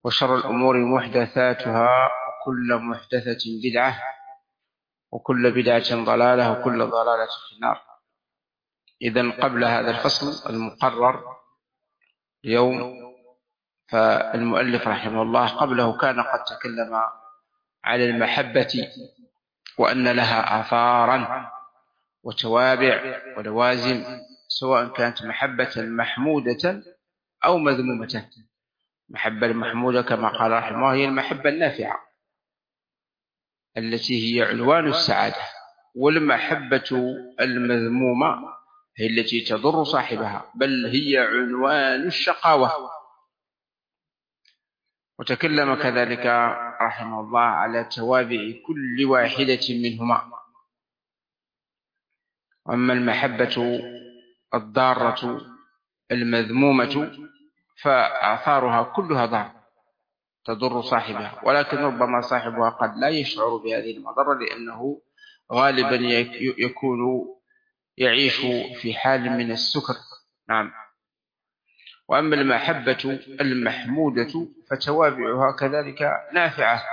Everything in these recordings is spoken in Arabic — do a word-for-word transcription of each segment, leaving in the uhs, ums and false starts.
وشر الأمور محدثاتها وكل محدثة بدعة وكل بدعة ضلالة وكل ضلالة في النار. إذن قبل هذا الفصل المقرر اليوم، فالمؤلف رحمه الله قبله كان قد تكلم على المحبة وأن لها آثارا وتوابع ولوازم، سواء كانت محبة محمودة أو مذمومة. المحبة المحمودة كما قال رحمه الله هي المحبة النافعة التي هي عنوان السعادة، والمحبة المذمومة هي التي تضر صاحبها بل هي عنوان الشقاوة. وتكلم كذلك رحمه الله على توابع كل واحدة منهما. أما المحبة الضارة المذمومة فآثارها كلها ضار تضر صاحبها، ولكن ربما صاحبها قد لا يشعر بهذه المضرة لأنه غالبا يكون يعيش في حال من السكر. نعم. وأما المحبة المحمودة فتوابعها كذلك نافعة.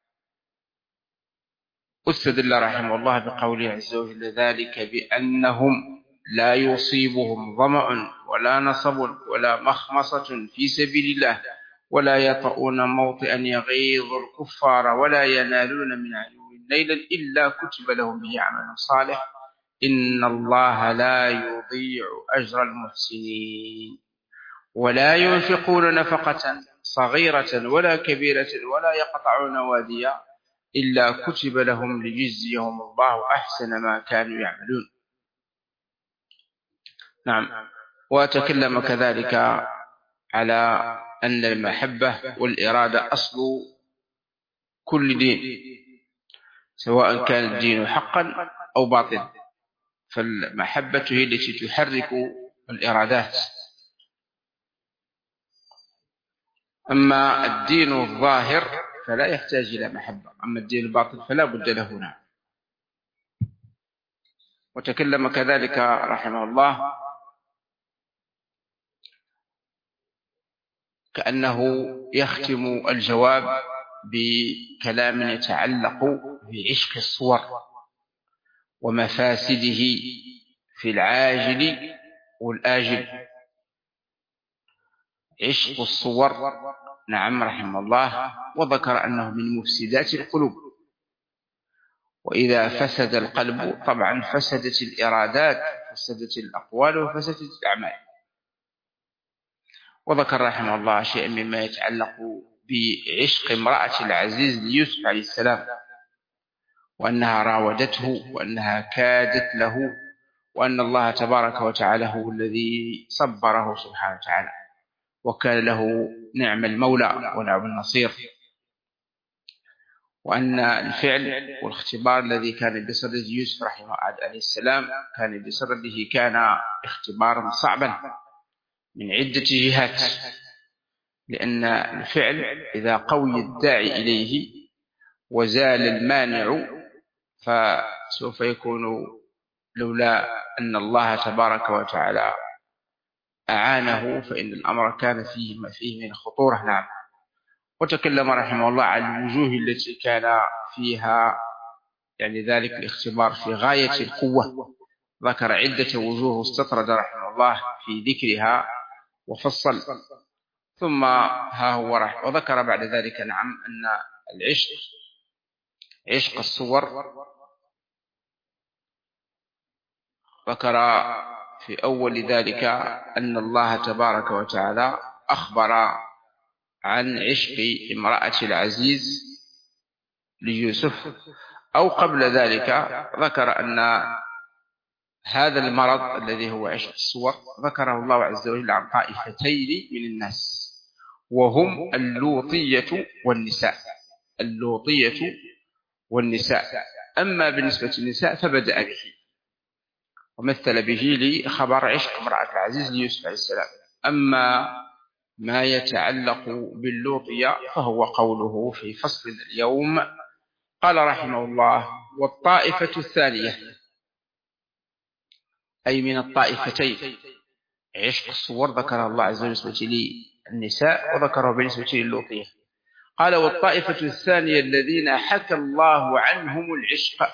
استدل رحمه الله بقوله عز وجل: ذلك بأنهم لا يصيبهم ظمأ ولا نصب ولا مخمصة في سبيل الله ولا يطؤون موطئا يغيظ الكفار ولا ينالون من عدو ليلا إلا كتب لهم به عمل صالح إن الله لا يضيع أجر المحسنين ولا ينفقون نفقة صغيرة ولا كبيرة ولا يقطعون واديا إلا كتب لهم ليجزيهم الله أحسن ما كانوا يعملون. نعم. وتكلم كذلك على أن المحبة والإرادة أصل كل دين، سواء كان الدين حقا أو باطلا، فالمحبة هي التي تحرك الإرادات. أما الدين الظاهر فلا يحتاج إلى محبة، أما الدين الباطل فلا بد له. نعم. وتكلم كذلك رحمه الله كأنه يختم الجواب بكلام يتعلق بعشق الصور ومفاسده في العاجل والآجل. عشق الصور، نعم رحمه الله، وذكر أنه من مفسدات القلوب، وإذا فسد القلب طبعا فسدت الإرادات، فسدت الأقوال وفسدت الأعمال. وذكر رحمه الله شيئا مما يتعلق بعشق امرأة العزيز ليوسف عليه السلام، وأنها راودته وأنها كادت له، وأن الله تبارك وتعالى هو الذي صبره سبحانه وتعالى وكان له نعم المولى ونعم النصير، وأن الفعل والاختبار الذي كان بصدد يوسف رحمه عليه السلام كان بصدده كان اختبارا صعبا من عدة جهات، لأن الفعل إذا قوي الداعي إليه وزال المانع فسوف يكون لولا أن الله تبارك وتعالى أعانه فإن الأمر كان فيه ما فيه من خطورة. نعم. وتكلم رحمه الله عن الوجوه التي كان فيها يعني ذلك الاختبار في غاية القوة، ذكر عدة وجوه استطرد رحمه الله في ذكرها وفصل، ثم ها هو رحمه وذكر بعد ذلك نعم أن العشق عشق الصور ذكر في أول ذلك أن الله تبارك وتعالى أخبر عن عشق امرأة العزيز ليوسف، أو قبل ذلك ذكر أن هذا المرض الذي هو عشق الصور ذكره الله عز وجل عن طائفتين من الناس، وهم اللوطية والنساء. اللوطية والنساء. أما بالنسبة للنساء فبدأ به ومثل به لخبر عشق امرأة العزيز ليوسف عليه السلام. أما ما يتعلق باللوطية فهو قوله في فصل اليوم. قال رحمه الله: والطائفة الثانية، أي من الطائفتين عشق الصور ذكر الله عز وجل بالنسبة للنساء وذكره بالنسبة للوطية. قال والطائفة الثانية الذين حكى الله عنهم العشق،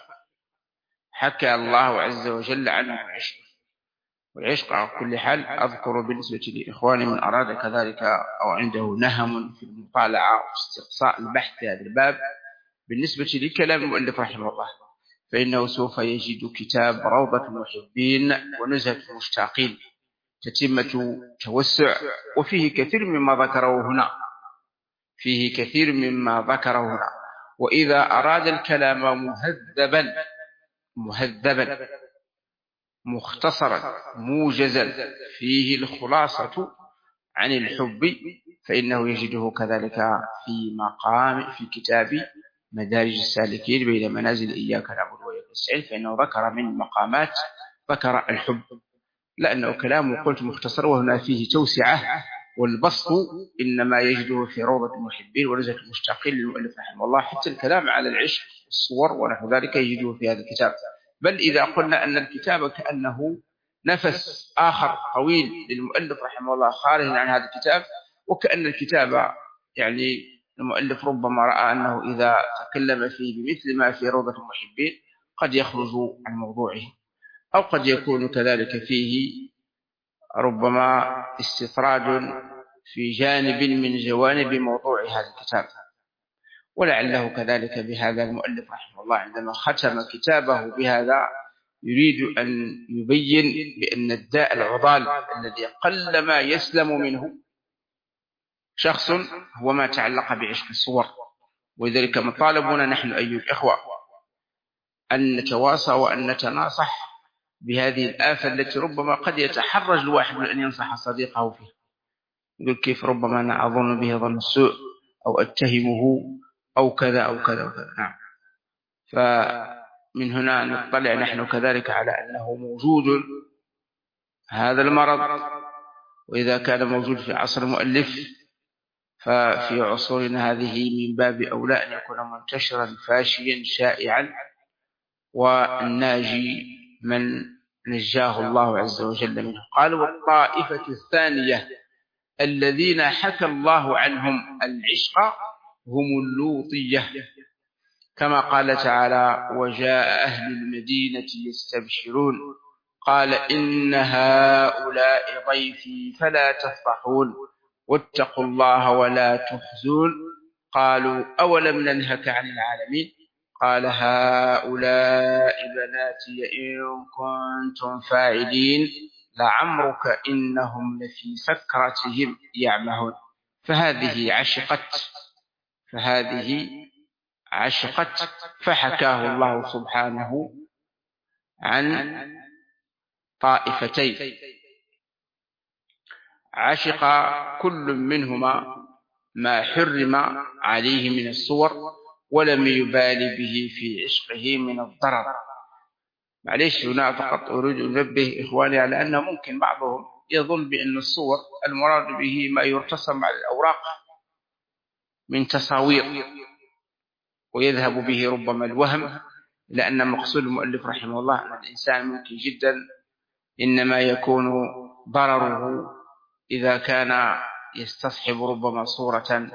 حكى الله عز وجل عنهم العشق. والعشق على كل حال أذكر بالنسبة لإخواني من أراد كذلك أو عنده نهم في المطالعة واستقصاء البحث في هذا الباب بالنسبة لكلام المؤلف رحمه الله، فإنه سوف يجد كتاب روضة المحبين ونزهة المشتاقين تتمة توسع، وفيه كثير مما ذكره هنا، فيه كثير مما ذكره هنا. وإذا أراد الكلام مهذبا مهذبا مختصرا موجزا فيه الخلاصة عن الحب، فإنه يجده كذلك في مقام في كتاب مدارج السالكين بين منازل إياك نعبد وإياك نستعين، فإنه ذكر من مقامات ذكر الحب، لأنه كلامه قلت مختصر وهنا فيه توسعة، والبسط إنما يجده في روضة المحبين ونزهة المشتاقين للمؤلف رحمه الله. حتى الكلام على العشق والصور ونحو ذلك يجده في هذا الكتاب. بل إذا قلنا أن الكتاب كأنه نفس آخر طويل للمؤلف رحمه الله خارج عن هذا الكتاب، وكأن الكتاب يعني المؤلف ربما رأى أنه إذا تكلم فيه بمثل ما في روضة المحبين قد يخرج عن موضوعه، أو قد يكون كذلك فيه ربما استطراد في جانب من جوانب موضوع هذا الكتاب. ولعله كذلك بهذا المؤلف رحمه الله عندما ختم كتابه بهذا يريد أن يبين بأن الداء العضال الذي قلما يسلم منه شخص هو ما تعلق بعشق الصور. ولذلك مطالبنا نحن أيها الإخوة أن نتواصى وأن نتناصح بهذه الآفة التي ربما قد يتحرج الواحد من أن ينصح صديقه فيها، يقول كيف ربما أنا أظن به ظن السوء أو أتهمه أو كذا أو كذا وكذا. نعم، فمن هنا نطلع نحن كذلك على أنه موجود هذا المرض، وإذا كان موجود في عصر المؤلف ففي عصورنا هذه من باب أولى أن يكون منتشرا فاشيا شائعا، والناجي من نجاه الله عز وجل منه. قال والطائفة الثانية الذين حكى الله عنهم العشق هم اللوطية، كما قال تعالى وجاء أهل المدينة يستبشرون قال إن هؤلاء ضيفي فلا تفضحون واتقوا الله ولا تخزون قالوا أولم ننهك عن العالمين قال هؤلاء بناتي إن كنتم فاعلين لعمرك إنهم لفي سكرتهم يعمهون. فهذه عشقت فهذه عشقت فحكاه الله سبحانه عن طائفتين، عشق كل منهما ما حرم عليه من الصور ولم يبالي به في عشقه من الضرر. معليش هنا فقط أريد أن أنبه إخواني على أن ممكن بعضهم يظن بأن الصور المراد به ما يرتسم على الأوراق من تصاوير، ويذهب به ربما الوهم، لأن مقصود المؤلف رحمه الله أن الإنسان ممكن جدا إنما يكون ضرره إذا كان يستصحب ربما صورة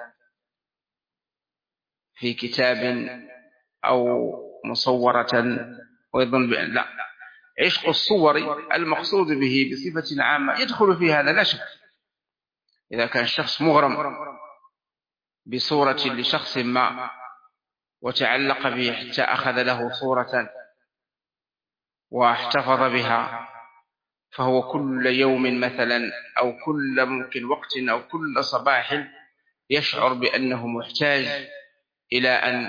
في كتاب أو مصورة ويظن بأن لا، عشق الصور المقصود به بصفة عامة يدخل في هذا لا شك. إذا كان الشخص مغرم بصورة لشخص ما وتعلق به حتى أخذ له صورة واحتفظ بها، فهو كل يوم مثلا أو كل ممكن وقت أو كل صباح يشعر بأنه محتاج إلى أن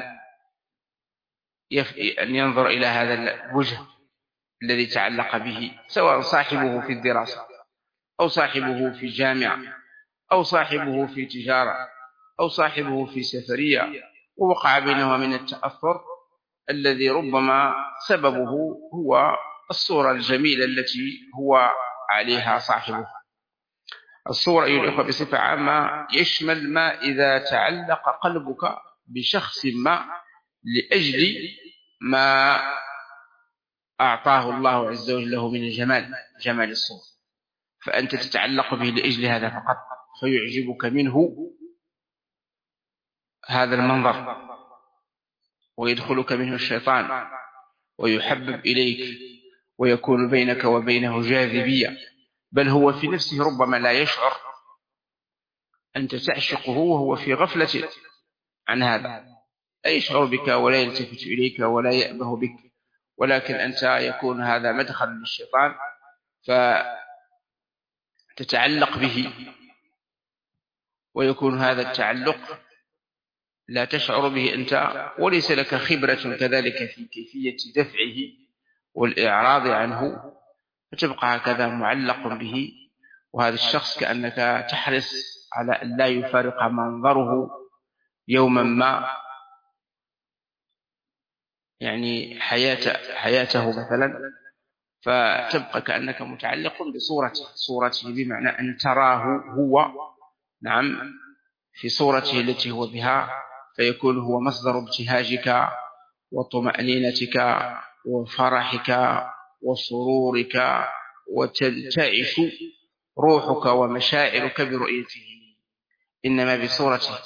أن ينظر إلى هذا الوجه الذي تعلق به، سواء صاحبه في الدراسة أو صاحبه في جامعة أو صاحبه في تجارة أو صاحبه في سفرية، ووقع بينهما من التأثر الذي ربما سببه هو الصورة الجميلة التي هو عليها صاحبه. الصورة أيها الأخوة بصفة عامة يشمل ما إذا تعلق قلبك بشخص ما لأجل ما أعطاه الله عز وجل له من الجمال، جمال الصورة، فأنت تتعلق به لأجل هذا فقط، فيعجبك منه هذا المنظر ويدخلك منه الشيطان ويحبب إليك ويكون بينك وبينه جاذبية، بل هو في نفسه ربما لا يشعر، أنت تعشقه وهو في غفلة عن هذا، لا يشعر بك ولا يلتفت إليك ولا يأبه بك، ولكن أنت يكون هذا مدخل للشيطان فتتعلق به، ويكون هذا التعلق لا تشعر به أنت، وليس لك خبرة كذلك في كيفية دفعه والإعراض عنه، فتبقى هكذا معلق به. وهذا الشخص كأنك تحرص على أن لا يفارق منظره يوما ما، يعني حياة حياته مثلا، فتبقى كأنك متعلق بصورته، صورته بمعنى أن تراه هو، نعم، في صورته التي هو بها، فيكون هو مصدر ابتهاجك وطمأنينتك وفرحك وسرورك، وتنتعش روحك ومشاعرك برؤيته، إنما بصورته.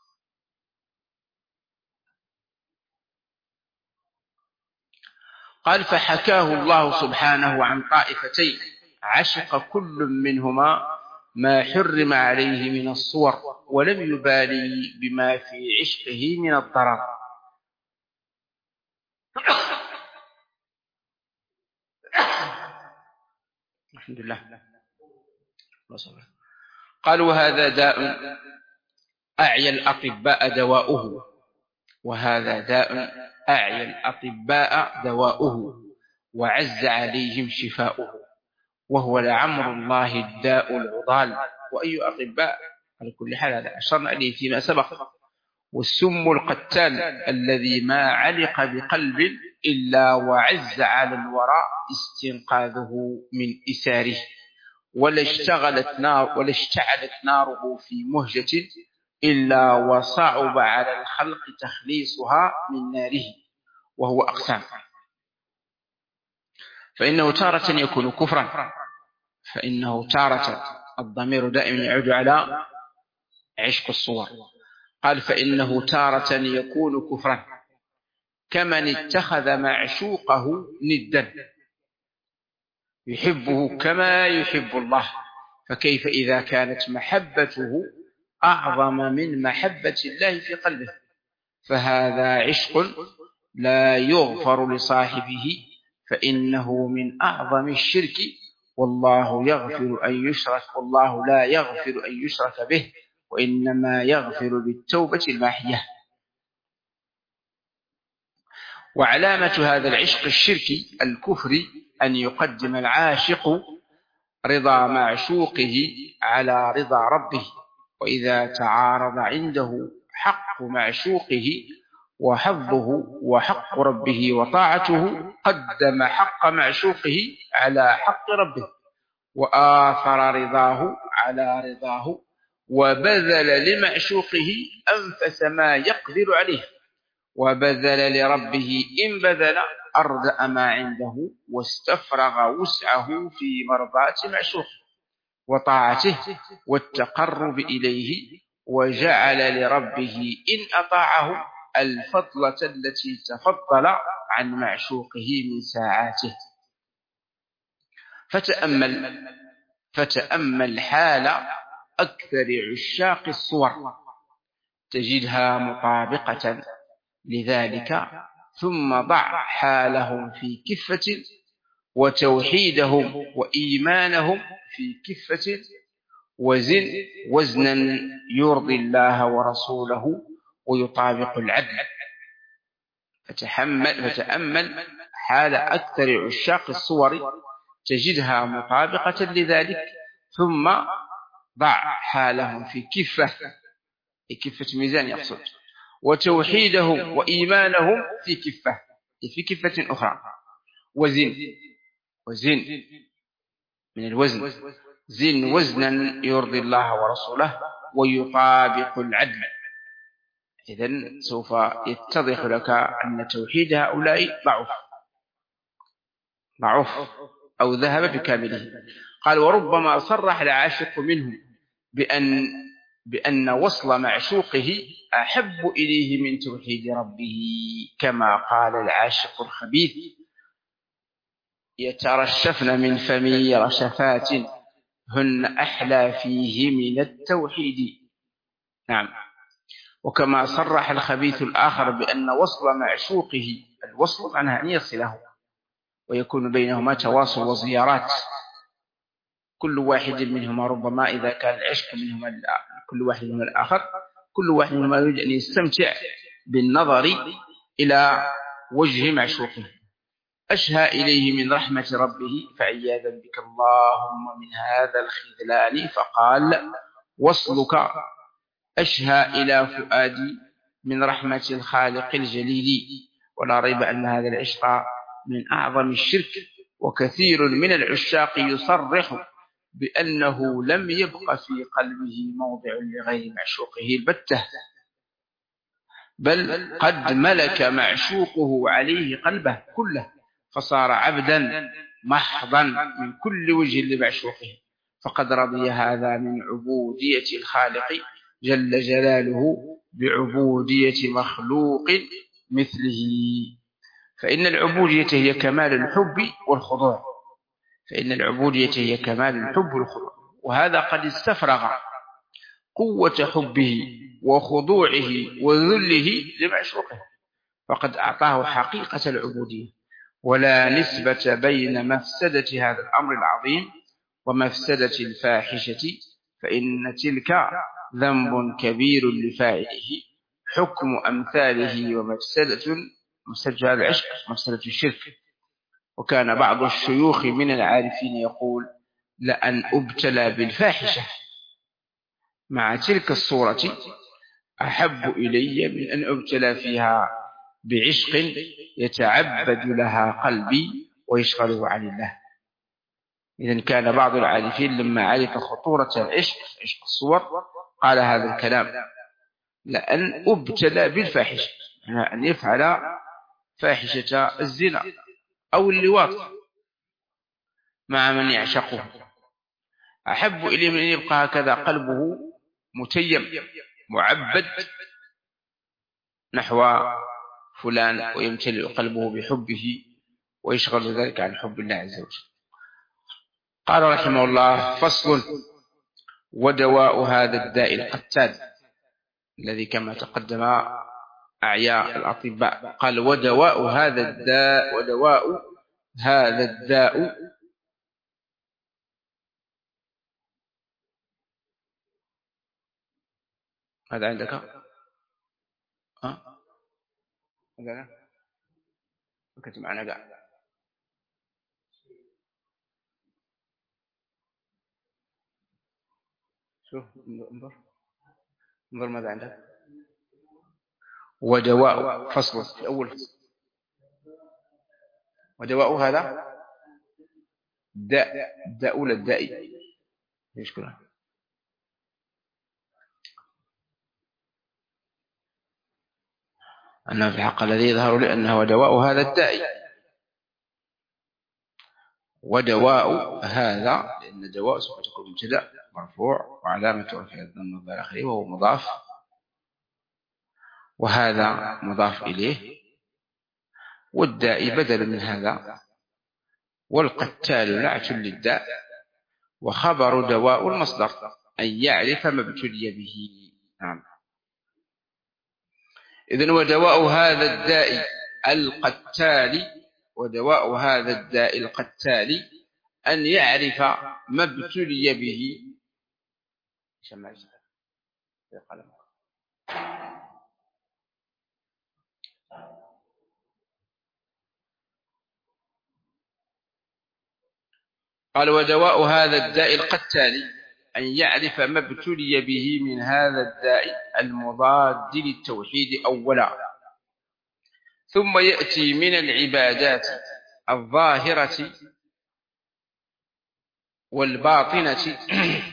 قال فحكاه الله سبحانه عن طائفتين عشق كل منهما ما حرم عليه من الصور، ولم يبالي بما في عشقه من الضرر. الحمد لله. قال وهذا داء أعيا الأطباء دواؤه، وهذا داء أعيا الأطباء دواؤه، وعز عليهم شفاؤه، وهو لعمر الله الداء العضال. وأي أطباء؟ على كل حال هذا أشرنا إليه فيما سبق. والسم القتال الذي ما علق بقلب إلا وعز على الوراء استنقاذه من إساره، ولا اشتغلت نار ولا اشتعلت ناره في مهجة إلا وصعب على الخلق تخليصها من ناره. وهو أقسام، فإنه تارة يكون كفرا، فإنه تارة، الضمير دائما يعود على عشق الصور. قال فإنه تارة يكون كفرا كمن اتخذ معشوقه ندا يحبه كما يحب الله، فكيف إذا كانت محبته أعظم من محبة الله في قلبه؟ فهذا عشق لا يغفر لصاحبه، فإنه من أعظم الشرك، والله يغفر أن يشرك والله لا يغفر أن يشرك به، وإنما يغفر بالتوبة الماحية. وعلامة هذا العشق الشركي الكفر أن يقدم العاشق رضا معشوقه على رضا ربه، وإذا تعارض عنده حق معشوقه وحظه وحق ربه وطاعته قدم حق معشوقه على حق ربه، وآثر رضاه على رضاه، وبذل لمعشوقه أنفس ما يقدر عليه، وبذل لربه إن بذل أردأ ما عنده، واستفرغ وسعه في مرضاة معشوقه وطاعته والتقرب إليه، وجعل لربه إن أطاعه الفضلة التي تفضل عن معشوقه من ساعاته. فتأمل فتأمل حال أكثر عشاق الصور تجدها مطابقة لذلك، ثم ضع حالهم في كفة، وتوحيدهم وإيمانهم في كفة، وزن وزنا يرضي الله ورسوله ويطابق العدل. فتحمل فتأمل حال أكثر عشاق الصور تجدها مطابقة لذلك، ثم ضع حالهم في كفة، كفة ميزان يقصد، وتوحيدهم وإيمانهم في كفة، في كفة أخرى، وزن وزن من الوزن، زن وزنا يرضي الله ورسوله ويطابق العدل. إذن سوف يتضح لك أن توحيد هؤلاء ضعف ضعف أو ذهب بكامله. قال وربما صرح العاشق منهم بأن بأن وصل معشوقه أحب إليه من توحيد ربه، كما قال العاشق الخبيث: يترشفن من فمي رشفات هن أحلى فيه من التوحيد. نعم. وكما صرح الخبيث الآخر بأن وصل معشوقه، الوصل معناه أن يصله ويكون بينهما تواصل وزيارات، كل واحد منهما ربما إذا كان العشق منهما كل واحد من الآخر، كل واحد منهما يريد أن يستمتع بالنظر إلى وجه معشوقه. أشهى إليه من رحمة ربه فعياذا بك اللهم من هذا الخذلان، فقال: وصلك أشهى إلى فؤادي من رحمة الخالق الجليل. ولا ريب أن هذا العشق من أعظم الشرك، وكثير من العشاق يصرح بأنه لم يبق في قلبه موضع لغير معشوقه البتة، بل قد ملك معشوقه عليه قلبه كله، فصار عبدا محضا من كل وجه لمعشوقه، فقد رضي هذا من عبودية الخالق جل جلاله بعبودية مخلوق مثله. فإن العبودية هي كمال الحب والخضوع، فإن العبودية هي كمال الحب والخضوع، وهذا قد استفرغ قوة حبه وخضوعه وذله لمعشوقه، فقد أعطاه حقيقة العبودية. ولا نسبة بين مفسدة هذا الأمر العظيم ومفسدة الفاحشة، فإن تلك ذنب كبير لفاعله حكم أمثاله، ومفسدة مفسدة العشق مفسدة الشرك. وكان بعض الشيوخ من العارفين يقول: لأن أبتلى بالفاحشة مع تلك الصورة أحب إلي من أن أبتلى فيها بعشق يتعبد لها قلبي ويشغله عن الله. إذن كان بعض العارفين لما عرف خطورة العشق، عشق الصور، قال هذا الكلام: لأن أبتلى بالفاحشة، يعني أن يفعل فاحشة الزنا أو اللواط مع من يعشقه، أحب إليه من أن يبقى هكذا قلبه متيم معبد نحو فلان، ويمتلئ قلبه بحبه ويشغل ذلك عن حب الله عز وجل. قال رحمه الله: فصل: ودواء هذا الداء القتال الذي كما تقدم أعياء الأطباء. قال: ودواء هذا الداء ودواء هذا الداء هذا عندك ها هذا كنت معنا قاعد شوف انظر انظر ماذا عندك. ودواء فصل الأول، ودواء هذا داء داء ولا الدائي يشكرا. أنه في الحق الذي يظهر لي أنه دواء هذا الدائي، ودواء هذا، لأن دواء سوف تكون مبتدأ مرفوع وعلامة رفعه الضمة الظاهرة آخره وهو مضاف، وهذا مضاف إليه، والداء بدل من هذا، والقتال نعت للداء، وخبر دواء المصدر أن يعرف ما ابتلي به. نعم. إذن ودواء هذا الداء القتال، ودواء هذا الداء القتال أن يعرف ما ابتلي به. قال: ودواء هذا الداء القتال أن يعرف ما ابتلي به من هذا الداء المضاد للتوحيد أولا، ثم يأتي من العبادات الظاهرة والباطنة.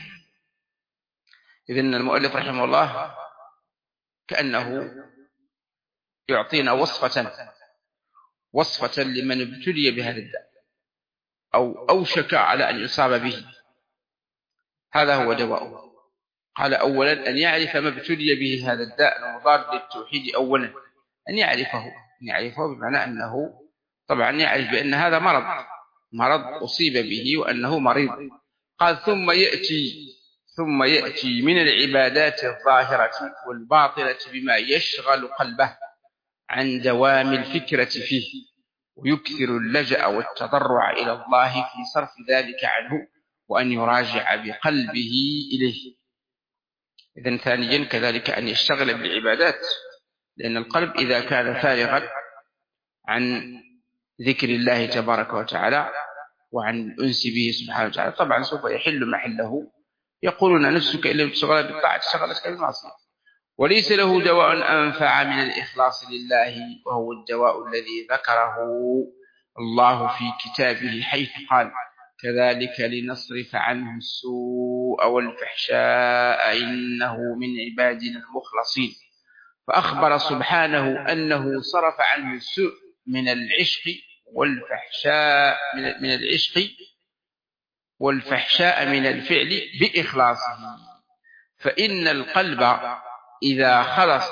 إذن المؤلف رحمه الله كأنه يعطينا وصفة وصفة لمن ابتلي بهذا الداء أو أوشك على أن يصاب به، هذا هو دواؤه. قال أولا أن يعرف ما ابتلي به هذا الداء المضاد للتوحيد. أولا أن يعرفه، أن يعرفه بمعنى أنه طبعا يعرف بأن هذا مرض مرض أصيب به وأنه مريض. قال ثم يأتي ثم يأتي من العبادات الظاهرة والباطنة بما يشغل قلبه عن دوام الفكرة فيه، ويكثر اللجأ والتضرع إلى الله في صرف ذلك عنه، وأن يراجع بقلبه إليه. إذن ثانيا كذلك أن يشتغل بالعبادات، لأن القلب إذا كان فارغا عن ذكر الله تبارك وتعالى وعن الأنس به سبحانه وتعالى طبعا سوف يحل محله. يقولون نفسك إن لم تشغل بالطاعة شغلتك بالمعصية. وليس له دواء أنفع من الإخلاص لله، وهو الدواء الذي ذكره الله في كتابه حيث قال كذلك لنصرف عنه السوء والفحشاء إنه من عبادنا المخلصين. فأخبر سبحانه أنه صرف عنه السوء من العشق والفحشاء من العشق والفحشاء من الفعل بإخلاصه. فإن القلب إذا خلص،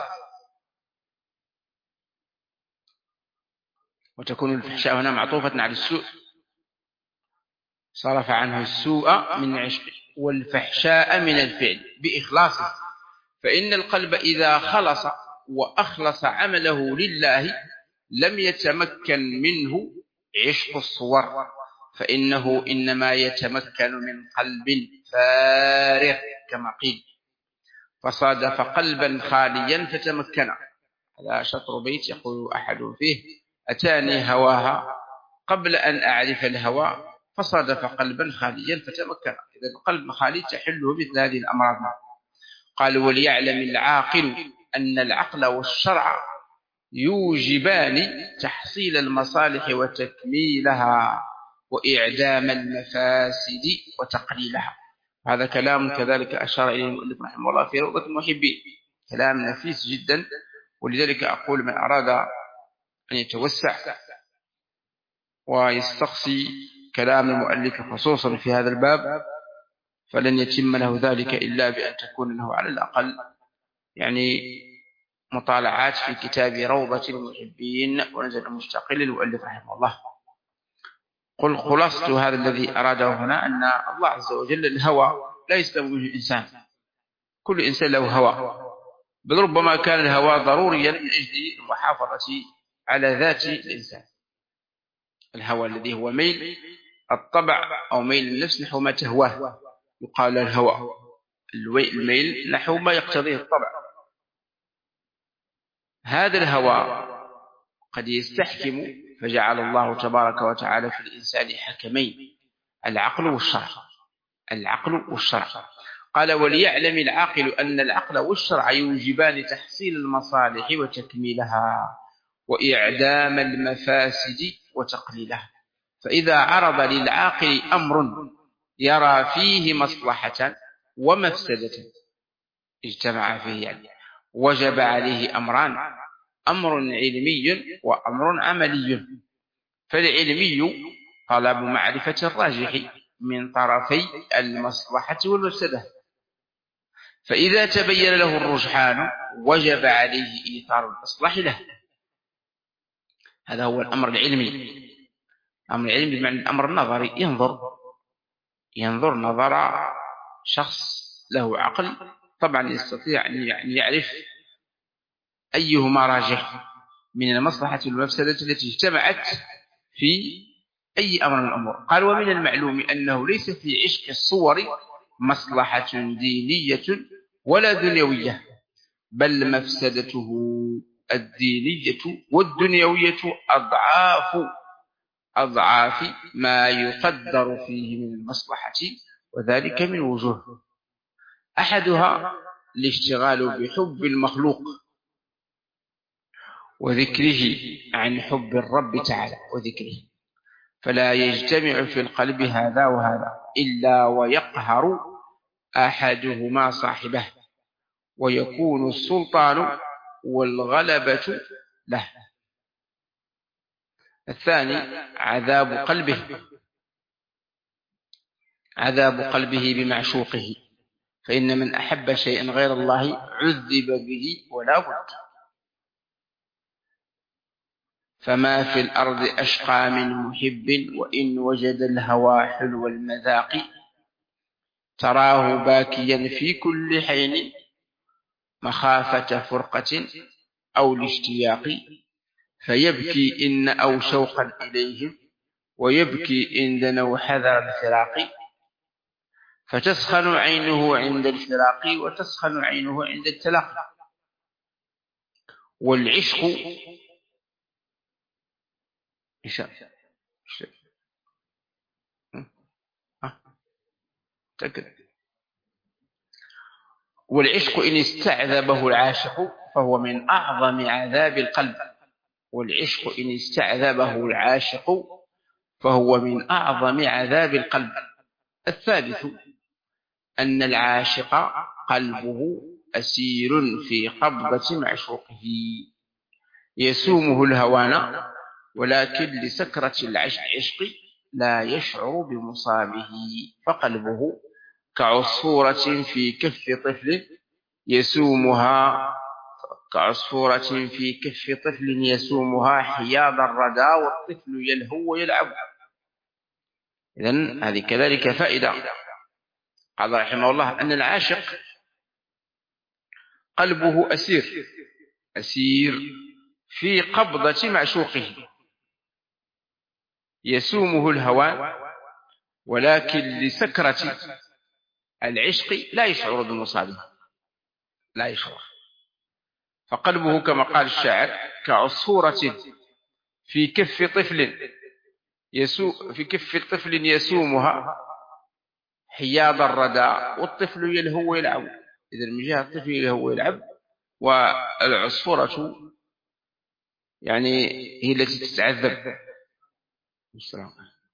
وتكون الفحشاء هنا معطوفة على السوء، صرف عنه السوء من العشق والفحشاء من الفعل بإخلاصه. فإن القلب إذا خلص وأخلص عمله لله لم يتمكن منه عشق الصور، فإنه إنما يتمكن من قلب فارغ كما قيل. فصادف قلبا خاليا فتمكن. هذا شطر بيت يقول أحد فيه أتاني هواها قبل أن أعرف الهوى فصادف قلبا خاليا فتمكن. إذا القلب خالي تحله مثل هذه الأمراض. قال وليعلم العاقل أن العقل والشرع يوجبان تحصيل المصالح وتكميلها وإعدام المفاسد وتقليلها. هذا كلام كذلك أشار إليه المؤلف رحمه الله في روضة المحبين، كلام نفيس جدا. ولذلك أقول من أراد أن يتوسع ويستقصي كلام المؤلف خصوصا في هذا الباب فلن يتم له ذلك إلا بأن تكون له على الأقل يعني مطالعات في كتاب روضة المحبين ونزل مستقل المؤلف رحمه الله. قل خلاصة هذا الذي أراده هنا أن الله عز وجل الهوى لا يسلم منه الإنسان، كل إنسان له هوى، بل ربما كان الهوى ضروريا من أجل المحافظة على ذات الإنسان. الهوى الذي هو ميل الطبع أو ميل النفس نحو ما تهواه يقال الهوى، الميل نحو ما يقتضيه الطبع. هذا الهوى قد يستحكم، فجعل الله تبارك وتعالى في الإنسان حكمين العقل والشرع. العقل والشرع قال وليعلم العاقل أن العقل والشرع يوجبان تحصيل المصالح وتكميلها وإعدام المفاسد وتقليلها. فإذا عرض للعاقل أمر يرى فيه مصلحة ومفسدة اجتمع فيه يعني وجب عليه أمران، أمر علمي وأمر عملي. فالعلمي طلب معرفة الراجح من طرفي المصلحة والمفسدة، فإذا تبين له الرجحان وجب عليه إيثار الأصلح له. هذا هو الأمر العلمي. الأمر العلمي بمعنى الأمر النظري، ينظر ينظر نظر شخص له عقل طبعا يستطيع أن يعرف أيهما راجح من المصلحة والمفسدة التي اجتمعت في أي أمر من الأمور. قال ومن المعلوم أنه ليس في عشق الصور مصلحة دينية ولا دنيوية، بل مفسدته الدينية والدنيوية أضعاف أضعاف ما يقدر فيه من المصلحة، وذلك من وجوه. أحدها الاشتغال بحب المخلوق وذكره عن حب الرب تعالى وذكره، فلا يجتمع في القلب هذا وهذا إلا ويقهر أحدهما صاحبه ويكون السلطان والغلبة له. الثاني عذاب قلبه عذاب قلبه بمعشوقه، فإن من أحب شيئا غير الله عذب به ولا بد. فما في الأرض أشقى من محب وإن وجد الهوى حلو المذاق تراه باكيا في كل حين مخافة فرقة أو الاشتياق فيبكي إن أو شوقا إليهم ويبكي إن دنوا حذر الفراق فتسخن عينه عند الفراق وتسخن عينه عند التلاقي. والعشق والعشق إن استعذبه العاشق فهو من أعظم عذاب القلب. والعشق إن استعذبه العاشق فهو من أعظم عذاب القلب. الثالث أن العاشق قلبه أسير في قبضة معشوقه يسومه الهوان ولكن لسكرة العشق لا يشعر بمصابه فقلبه كعصفورة في كف طفل يسومها كعصفورة في كف طفل يسومها حياض الردى والطفل يلهو ويلعب. إذن هذه كذلك فائدة. قال رحمه الله أن العاشق قلبه أسير أسير في قبضة معشوقه يسومه الهوى ولكن لسكرة العشق لا يشعر بمصابه لا يشعر. فقلبه كما قال الشاعر كعصفورة في كف طفل يسو في كف طفل يسومها حياض الردى والطفل يلهو ويلعب. إذا من جهة الطفل يلهو ويلعب والعصفورة يعني هي التي تتعذب. السلام.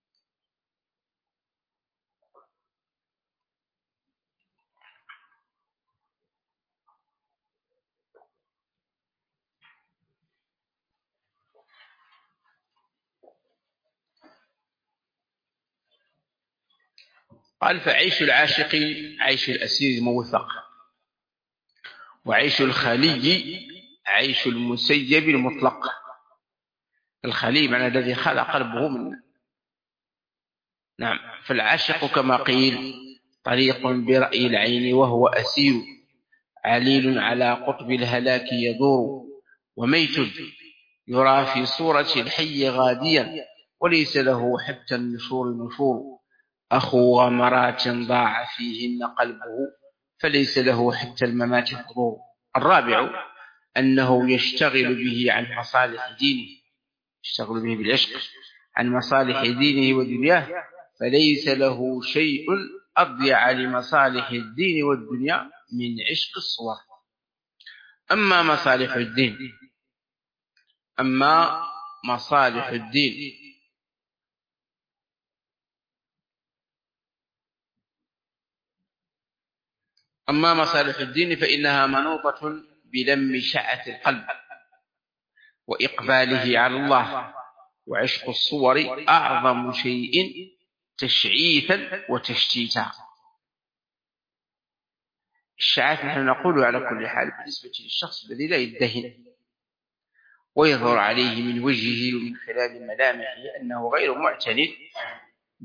قال فعيش العاشق عيش الأسير الموثق وعيش الخلي عيش المسيب المطلق. الخلي معنى الذي خلى قلبه من نعم. فالعاشق كما قيل طريق برأي العين وهو أسير عليل على قطب الهلاك يدور وميت يرى في صورة الحي غاديا وليس له حتى النشور نشور أخو غمرات ضاع فيهن قلبه فليس له حتى الممات حضور. الرابع أنه يشتغل به عن مصالح دينه يشتغل به بالعشق عن مصالح دينه ودنياه فليس له شيء أضيع لمصالح الدين والدنيا من عشق الصور. أما مصالح الدين أما مصالح الدين أما مصالح الدين فإنها منوطة بلم شعة القلب وإقباله على الله. وعشق الصور أعظم شيء تشعيثا وتشتيتا. الشعاث نحن نقول على كل حال بالنسبة للشخص الذي لا يدهن ويظهر عليه من وجهه ومن خلال ملامحه أنه غير معتنٍ ب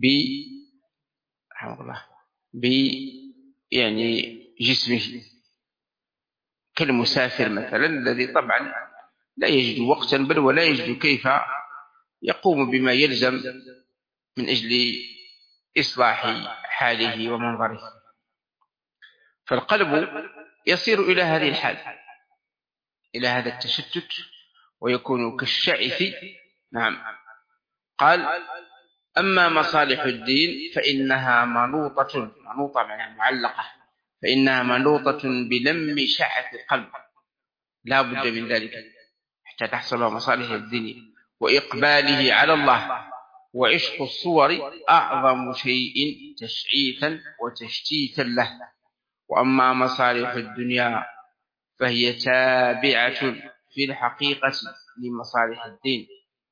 ب يعني جسمه كالمسافر مثلا الذي طبعا لا يجد وقتا بل ولا يجد كيف يقوم بما يلزم من أجل إصلاح حاله ومنظره. فالقلب يصير إلى هذه الحال إلى هذا التشتت ويكون كالشعث. نعم. قال أما مصالح الدين فإنها منوطة منوطة معناها معلقة فإنها منوطة بلم شعث القلب لا بد من ذلك حتى تحصل مصالح الدين وإقباله على الله. وعشق الصور أعظم شيء تشعيثا وتشتيتا له. وأما مصالح الدنيا فهي تابعة في الحقيقة لمصالح الدين.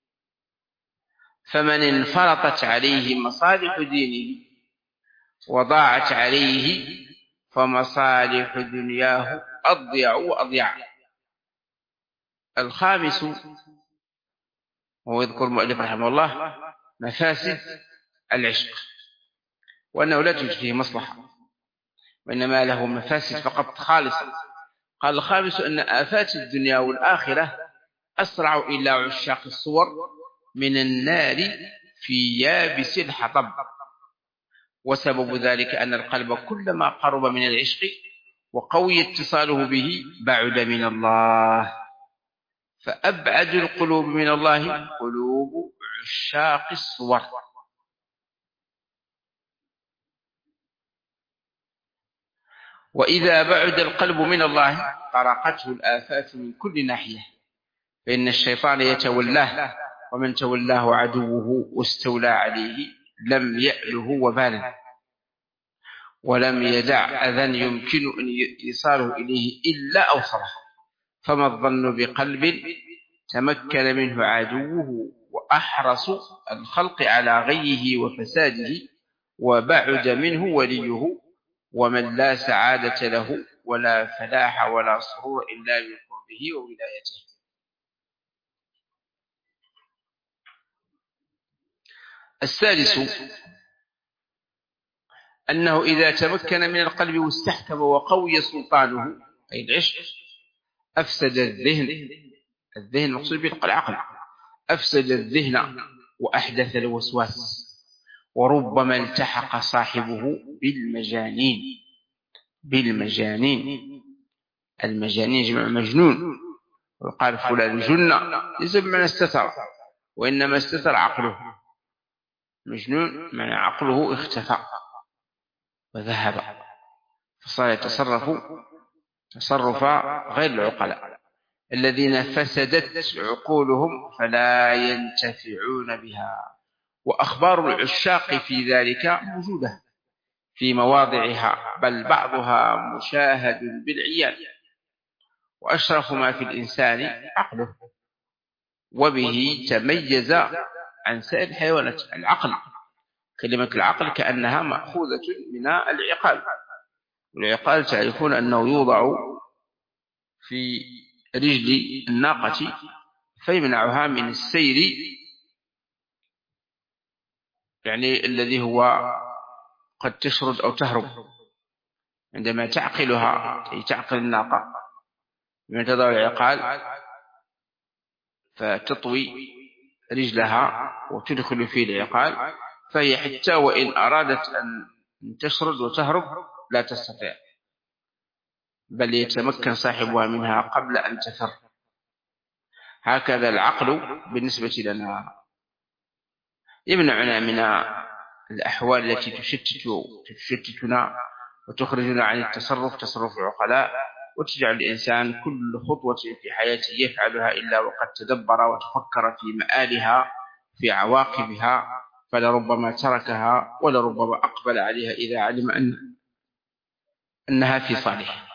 فمن انفرطت عليه مصالح دينه وضاعت عليه فمصالح دنياه أضيع وأضيع. الخامس، وهو يذكر المؤلف رحمه الله مفاسد العشق، وأنه لا توجد فيه مصلحة وإنما له مفاسد فقط خالصة. قال الخامس أن آفات الدنيا والآخرة أسرع إلى عشاق الصور من النار في يابس الحطب، وسبب ذلك أن القلب كلما قرب من العشق وقوي اتصاله به بعد من الله، فأبعد القلوب من الله قلوب عشاق الصور. وإذا بعد القلب من الله طرقته الآفات من كل ناحية، فإن الشيطان يتولاه، ومن تولاه عدوه واستولى عليه لم يأله وبالا، ولم يدع أذى يمكن أن يصاله إليه إلا أوصله. فما الظن بقلب تمكن منه عدوه وأحرص الخلق على غيه وفساده، وبعد منه وليه، ومن لا سعادة له ولا فلاح ولا سرور إلا بقربه وولايته. السادس أنه إذا تمكن من القلب واستحكم وقوي سلطانه أي العشق أفسد الذهن، الذهن مقصود به العقل، أفسد الذهن وأحدث الوسواس، وربما التحق صاحبه بالمجانين. بالمجانين، المجانين جمع مجنون، وقال فلان جنة ليس بمعنى استتر، وإنما استتر عقله. مجنون معنى عقله اختفى وذهب، فصار يتصرف تصرف غير العقلاء الذين فسدت عقولهم فلا ينتفعون بها. وأخبار العشاق في ذلك موجودة في مواضعها، بل بعضها مشاهد بالعيان. وأشرف ما في الإنسان عقله، وبه تميز عن سائر الحيوانات. العقل، كلمة العقل كأنها مأخوذة من العقال، والعقال تعرفون أنه يوضع في رجل الناقة فيمنعها من السير، يعني الذي هو قد تشرد أو تهرب. عندما تعقلها، أي تعقل الناقة، من تضع العقال فتطوي رجلها وتدخل في العقال، فهي حتى وإن أرادت أن تشرد وتهرب لا تستطيع، بل يتمكن صاحبها منها قبل أن تفر. هكذا العقل بالنسبة لنا يمنعنا من الأحوال التي تشتت تشتتنا وتخرجنا عن التصرف تصرف العقلاء، وتجعل الإنسان كل خطوة في حياته يفعلها إلا وقد تدبر وتفكر في مآلها في عواقبها، فلربما تركها ولربما أقبل عليها إذا علم أن أنها في صالح.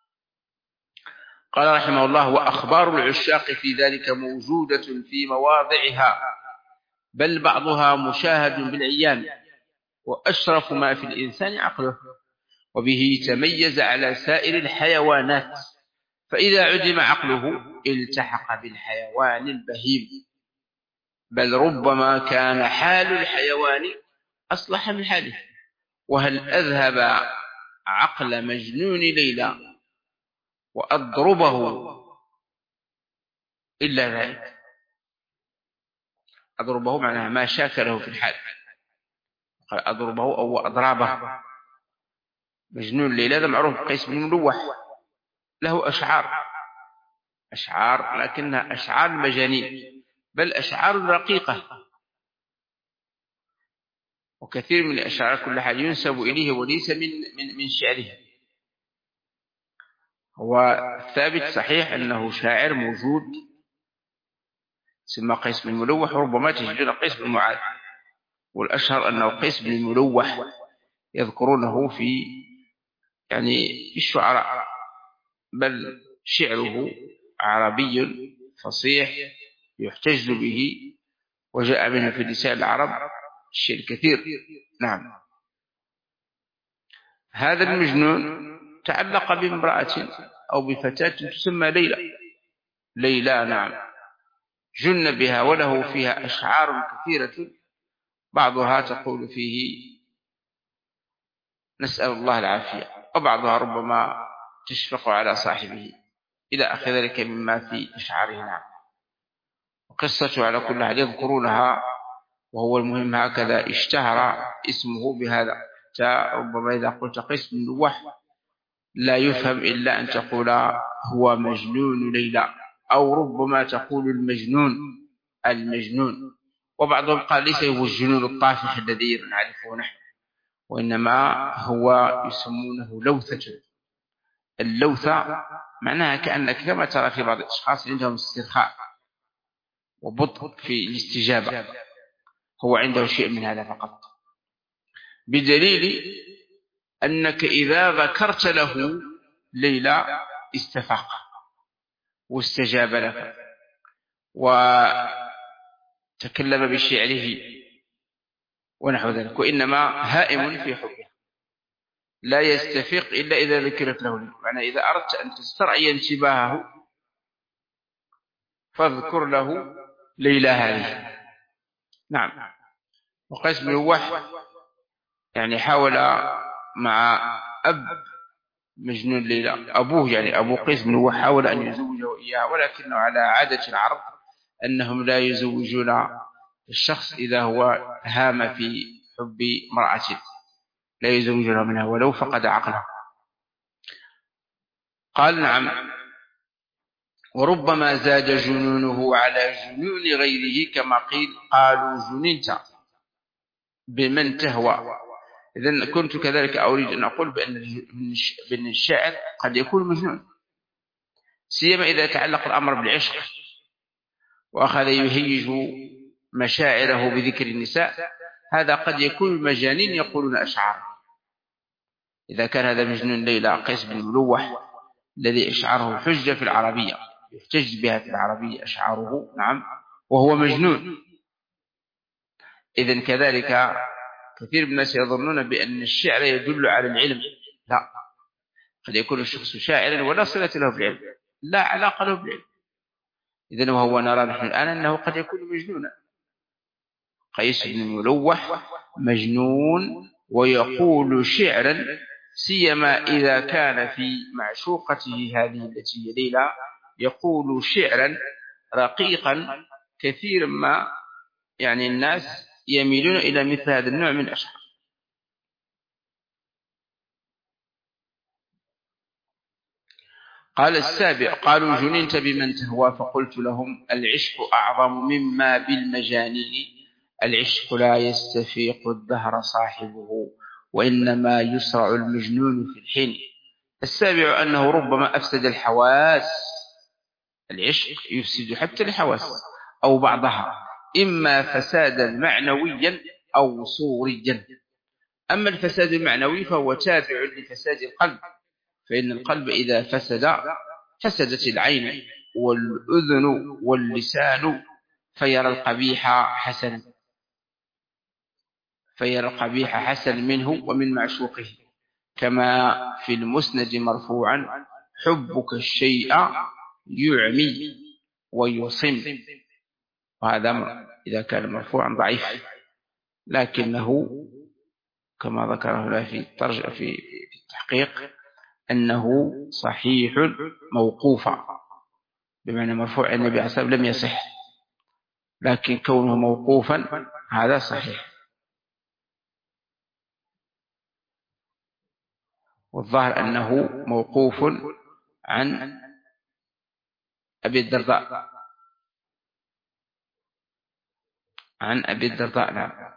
قال رحمه الله: وأخبار العشاق في ذلك موجودة في مواضعها، بل بعضها مشاهد بالعيان. وأشرف ما في الإنسان عقله، وبه تميز على سائر الحيوانات، فإذا عدم عقله التحق بالحيوان البهيم، بل ربما كان حال الحيوان أصلح من حاله. وهل أذهب عقل مجنون ليلى وأضربه إلا ذلك؟ أضربه معناها ما شاكله في الحال، قال أضربه أو أضرابه. مجنون ليلى هذا معروف، قيس بن ملوح له أشعار أشعار لكنها أشعار المجانين، بل أشعار رقيقة، وكثير من الأشعار كل حال ينسب إليه وليس من من من شعره. هو ثابت صحيح أنه شاعر موجود سمى قيس بن ملوح، ربما تجدون قيس بن معاذ، والأشهر أنه قيس بن ملوح، يذكرونه في يعني في الشعراء، بل شعره عربي فصيح يحتج به، وجاء منه في لسان العرب الشيء الكثير. نعم. هذا المجنون تعلق بامرأة أو بفتاة تسمى ليلى. ليلى نعم، جن بها وله فيها أشعار كثيرة، بعضها تقول فيه نسأل الله العافية، وبعضها ربما تشفق على صاحبه إلى آخر ذلك مما في أشعاره. نعم. وقصة على كل حال يذكرونها، وهو المهم هكذا اشتهر اسمه بهذا. حتى ربما إذا قلت قسم نوح لا يفهم إلا أن تقول هو مجنون ليلى، أو ربما تقول المجنون المجنون. وبعضهم قال ليس هو الجنون الطافح الذي نعرفه نحن، وإنما هو يسمونه لوثة. اللوثة معناها كأنك كما ترى في بعض الأشخاص عندهم استرخاء وبطء في الاستجابة، هو عنده شيء من هذا فقط، بدليل أنك إذا ذكرت له ليلى استفاق واستجاب لك وتكلم بشعره ونحو ذلك، وإنما هائم في حبه لا يستفيق إلا إذا ذكرت له ليلى. معنى إذا أردت أن تسترعي انتباهه فاذكر له ليلى هذه. نعم. وقيس بن نوح يعني حاول مع أب مجنون ليلى، أبوه يعني أبو قيس بن نوح حاول أن يزوجه إياها، ولكنه على عادة العرب أنهم لا يزوجون الشخص إذا هو هام في حب امرأة، لا يزوجون منها ولو فقد عقله. قال نعم. وربما زاد جنونه على جنون غيره كما قيل قالوا جننت بمن تهوى. إذن كنت كذلك أريد أن أقول بأن الشاعر قد يكون مجنون، سيما إذا تعلق الأمر بالعشق وأخذ يهيج مشاعره بذكر النساء، هذا قد يكون مجانين يقولون أشعار. إذا كان هذا مجنون ليلى قيس بن ملوح الذي أشعاره حجة في العربية، يحتج بها في العربية أشعاره، نعم، وهو مجنون. إذن كذلك كثير من الناس يظنون بأن الشعر يدل على العلم. لا، قد يكون الشخص شاعرا ولا صلة له بالعلم، لا علاقة له بالعلم. إذن وهو نرى نحن الآن أنه قد يكون مجنونا. قيس بن ملوح مجنون ويقول شعرا، سيما إذا كان في معشوقته هذه التي هي ليلى، يقول شعرا رقيقا كثيرا ما يعني الناس يميلون إلى مثل هذا النوع من الأشعار. قال السابع قالوا جننت بمن تهوى فقلت لهم العشق أعظم مما بالمجانين، العشق لا يستفيق الدهر صاحبه وإنما يسرع المجنون في الحين. السابع أنه ربما أفسد الحواس، العشق يفسد حتى الحواس أو بعضها، إما فسادا معنويا أو صوريا. أما الفساد المعنوي فهو تابع لفساد القلب، فإن القلب إذا فسد فسدت العين والأذن واللسان، فيرى القبيح حسنا فيرى القبيح حسن منه ومن معشوقه، كما في المسند مرفوعا حبك الشيء يعمي ويصم. وهذا إذا كان مرفوعا ضعيف، لكنه كما ذكره في الترجمة في التحقيق أنه صحيح موقوفا، بمعنى مرفوع النبي عليه الصلاة والسلام لم يصح، لكن كونه موقوفا هذا صحيح. والظاهر أنه موقوف عن أبي الدرداء عن أبي الدرداء نعم.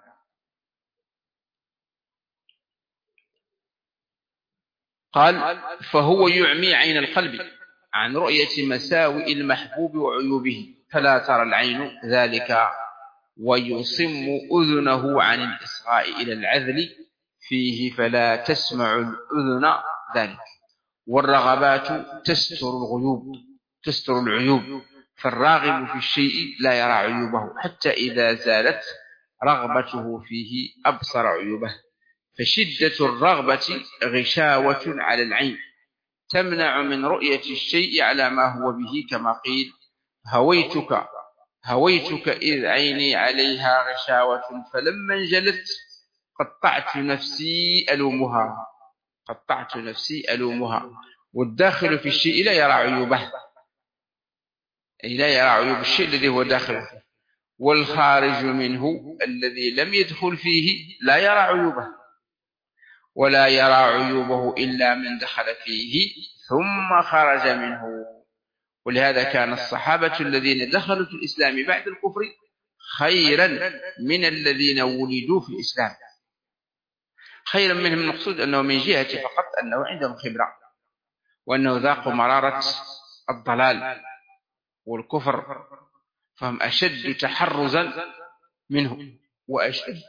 قال فهو يعمي عين القلب عن رؤية مساوئ المحبوب وعيوبه، فلا ترى العين ذلك، ويصم أذنه عن الإصغاء إلى العذل فيه، فلا تسمع الأذن ذلك. والرغبات تستر الغيوب تستر العيوب، فالراغب في الشيء لا يرى عيوبه، حتى إذا زالت رغبته فيه أبصر عيوبه، فشدة الرغبة غشاوة على العين تمنع من رؤية الشيء على ما هو به، كما قيل: هويتك هويتك إذ عيني عليها غشاوة، فلما انجلت قطعت نفسي ألومها قطعت نفسي ألومها. والداخل في الشيء لا يرى عيوبه، أي لا يرى عيوب الشيء الذي هو داخل فيه، والخارج منه الذي لم يدخل فيه لا يرى عيوبه، ولا يرى عيوبه إلا من دخل فيه ثم خرج منه. ولهذا كان الصحابة الذين دخلوا في الإسلام بعد الكفر خيرا من الذين ولدوا في الإسلام. خيرا منهم المقصود أنه من جهة فقط أنه عندهم خبرة، وأنه ذاقوا مرارة الضلال والكفر، فهم أشد تحرزا منه وأشد,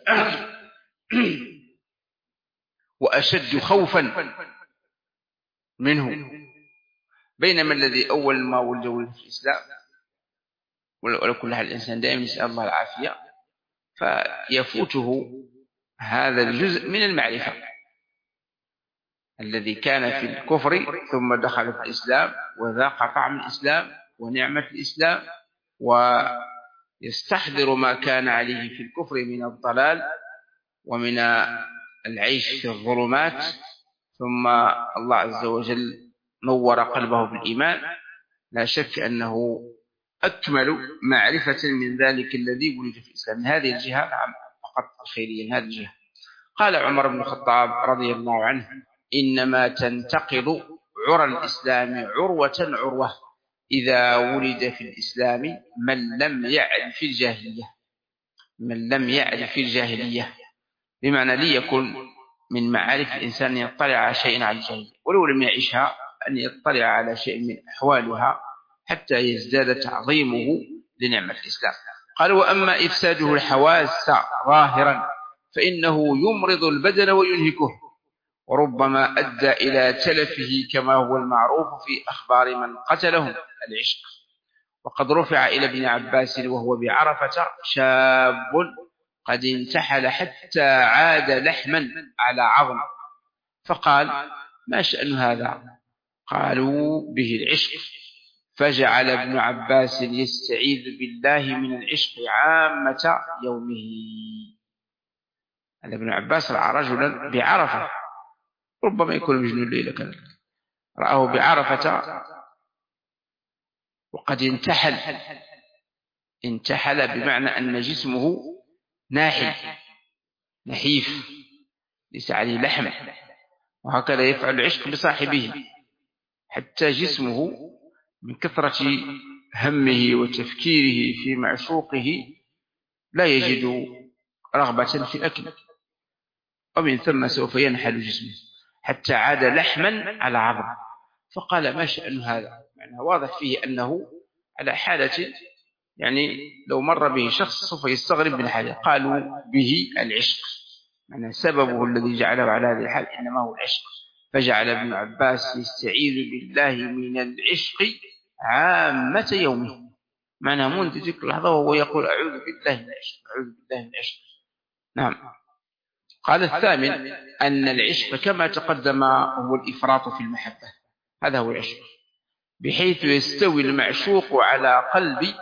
وأشد خوفا منه. بينما الذي أول ما ولد في الإسلام، ولو كل حال الإنسان دائما يسأل الله العافية، فيفوته هذا الجزء من المعرفة. الذي كان في الكفر ثم دخل في الإسلام وذاق طعم الإسلام ونعمة الإسلام، ويستحضر ما كان عليه في الكفر من الضلال ومن العيش في الظلمات، ثم الله عز وجل نور قلبه بالإيمان، لا شك أنه أكمل معرفة من ذلك الذي ولد في الإسلام. من هذه الجهة نعم فقط الخيرية، من هذه الجهة. قال عمر بن الخطاب رضي الله عنه: إنما تنتقض عرى الإسلام عروة عروة إذا ولد في الإسلام من لم يعرف الجاهلية من لم يعرف الجاهلية بمعنى لي يكون من معارف الإنسان أن يطلع على شيء عن الجاهلية، ولو لم يعيشها أن يطلع على شيء من أحوالها حتى يزداد تعظيمه لنعمة الإسلام. قال: وأما إفساده الحواس ظاهرا فإنه يمرض البدن وينهكه، وربما أدى إلى تلفه، كما هو المعروف في أخبار من قتلهم العشق. وقد رفع إلى ابن عباس وهو بعرفة شاب قد انتحل حتى عاد لحما على عظم، فقال: ما شأن هذا؟ قالوا: به العشق. فجعل ابن عباس يستعيذ بالله من العشق عامة يومه. ابن عباس رأى رجلا بعرفة، ربما يكون مجنون ليلة كذلك، رآه بعرفة وقد انتحل. انتحل بمعنى أن جسمه ناحي نحيف ليس عليه لحم، وهكذا يفعل العشق بصاحبه، حتى جسمه من كثرة همه وتفكيره في معشوقه لا يجد رغبة في الأكل، ومن ثم سوف ينحل جسمه حتى عاد لحما على عظم. فقال: ما شأن هذا؟ يعني واضح فيه أنه على حالة، يعني لو مر به شخص سوف يستغرب من حاله. قالوا: به العشق، يعني سببه الذي جعله على هذه الحال إنما هو العشق. فجعل ابن عباس يستعيذ بالله من العشق عامة يومه، معنى منذ تلك اللحظة وهو يقول: أعوذ بالله من العشق، أعوذ بالله من العشق. نعم. قال: الثامن أن العشق كما تقدم هو الإفراط في المحبة، هذا هو العشق، بحيث يستوي المعشوق على قلب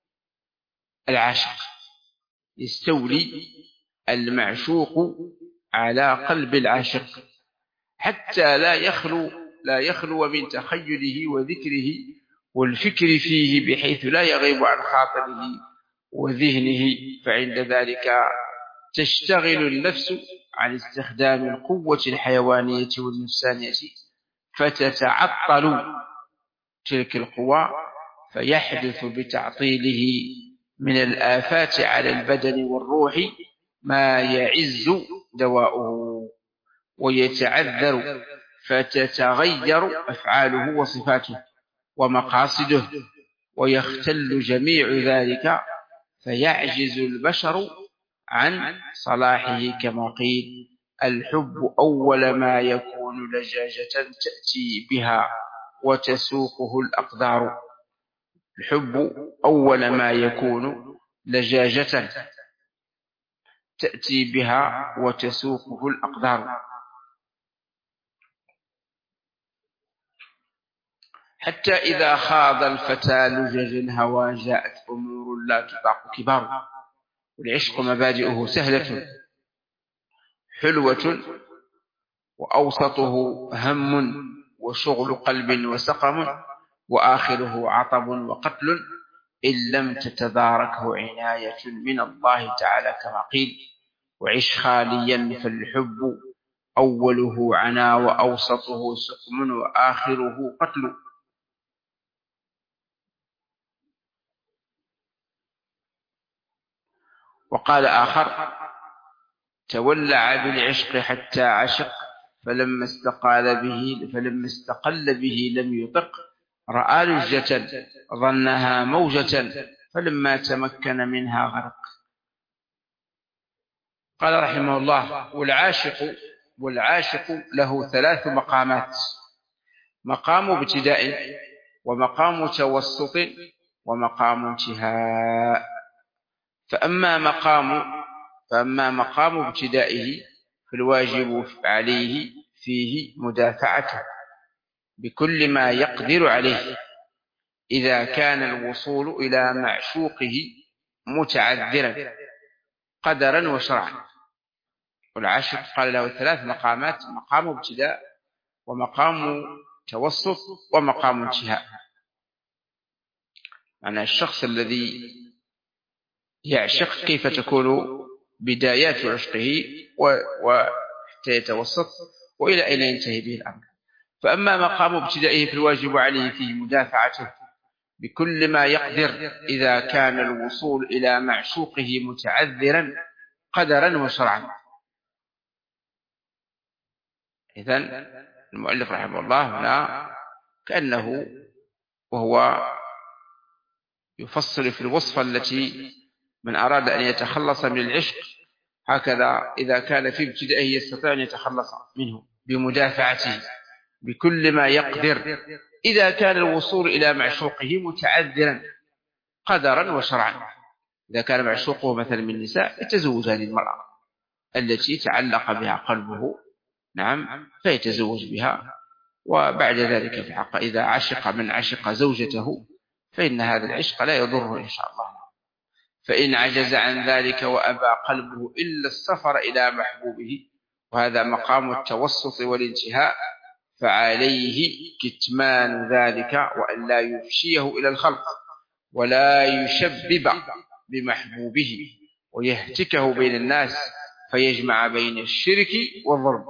العاشق، يستولي المعشوق على قلب العاشق حتى لا يخلو لا يخلو من تخيله وذكره والفكر فيه، بحيث لا يغيب عن خاطره وذهنه. فعند ذلك تشتغل النفس عن استخدام القوة الحيوانية والنفسانية، فتتعطل تلك القوى، فيحدث بتعطيله من الآفات على البدن والروح ما يعز دواؤه ويتعذر، فتتغير أفعاله وصفاته ومقاصده، ويختل جميع ذلك، فيعجز البشر عن صلاحه. كما قيل: الحب أول ما يكون لجاجة تأتي بها وتسوقه الأقدار. الحب أول ما يكون لجاجة تأتي بها وتسوقه الأقدار، حتى إذا خاض الفتى لجج الهوى جاءت أمور لا تطاق كبار. والعشق مبادئه سهلة حلوة وأوسطه هم وشغل قلب وسقم، وآخره عطب وقتل إن لم تتداركه عناية من الله تعالى كما قيل. وعش خاليا فالحب أوله عنا وأوسطه سقم وآخره قتل. وقال آخر: تولع بالعشق حتى عشق فلما استقال به فلما استقل به لم يطق، رأى لجة ظنها موجة فلما تمكن منها غرق. قال رحمه الله: والعاشق والعاشق له ثلاث مقامات: مقام ابتداء، ومقام توسط، ومقام انتهاء. فأما مقام فأما مقام ابتدائه فالواجب عليه فيه مدافعته بكل ما يقدر عليه إذا كان الوصول إلى معشوقه متعذرا قدرا وشرعا. والعاشق قال له ثلاث مقامات: مقام ابتداء، ومقام توسط، ومقام انتهاء. معنى الشخص الذي يعشق كيف تكون بدايات عشقه وحتى يتوسط وإلى أين ينتهي به الأمر. فأما مقام ابتدائه فالواجب عليه فيه مدافعته بكل ما يقدر إذا كان الوصول إلى معشوقه متعذرا قدرا وشرعا. إذن المؤلف رحمه الله هنا كأنه وهو يفصل في الوصفة التي من أراد أن يتخلص من العشق هكذا إذا كان في ابتدائه يستطيع أن يتخلص منه بمدافعته بكل ما يقدر إذا كان الوصول إلى معشوقه متعذرا قدرا وشرعا. إذا كان معشوقه مثلا من النساء يتزوج هذه المرأة التي تعلق بها قلبه، نعم، فيتزوج بها. وبعد ذلك في الحق إذا عشق من عشق زوجته فإن هذا العشق لا يضره إن شاء الله. فإن عجز عن ذلك وأبى قلبه إلا السفر إلى محبوبه، وهذا مقام التوسط والانتهاء، فعليه كتمان ذلك وأن لا يفشيه إلى الخلق ولا يشبب بمحبوبه ويهتكه بين الناس فيجمع بين الشرك والظلم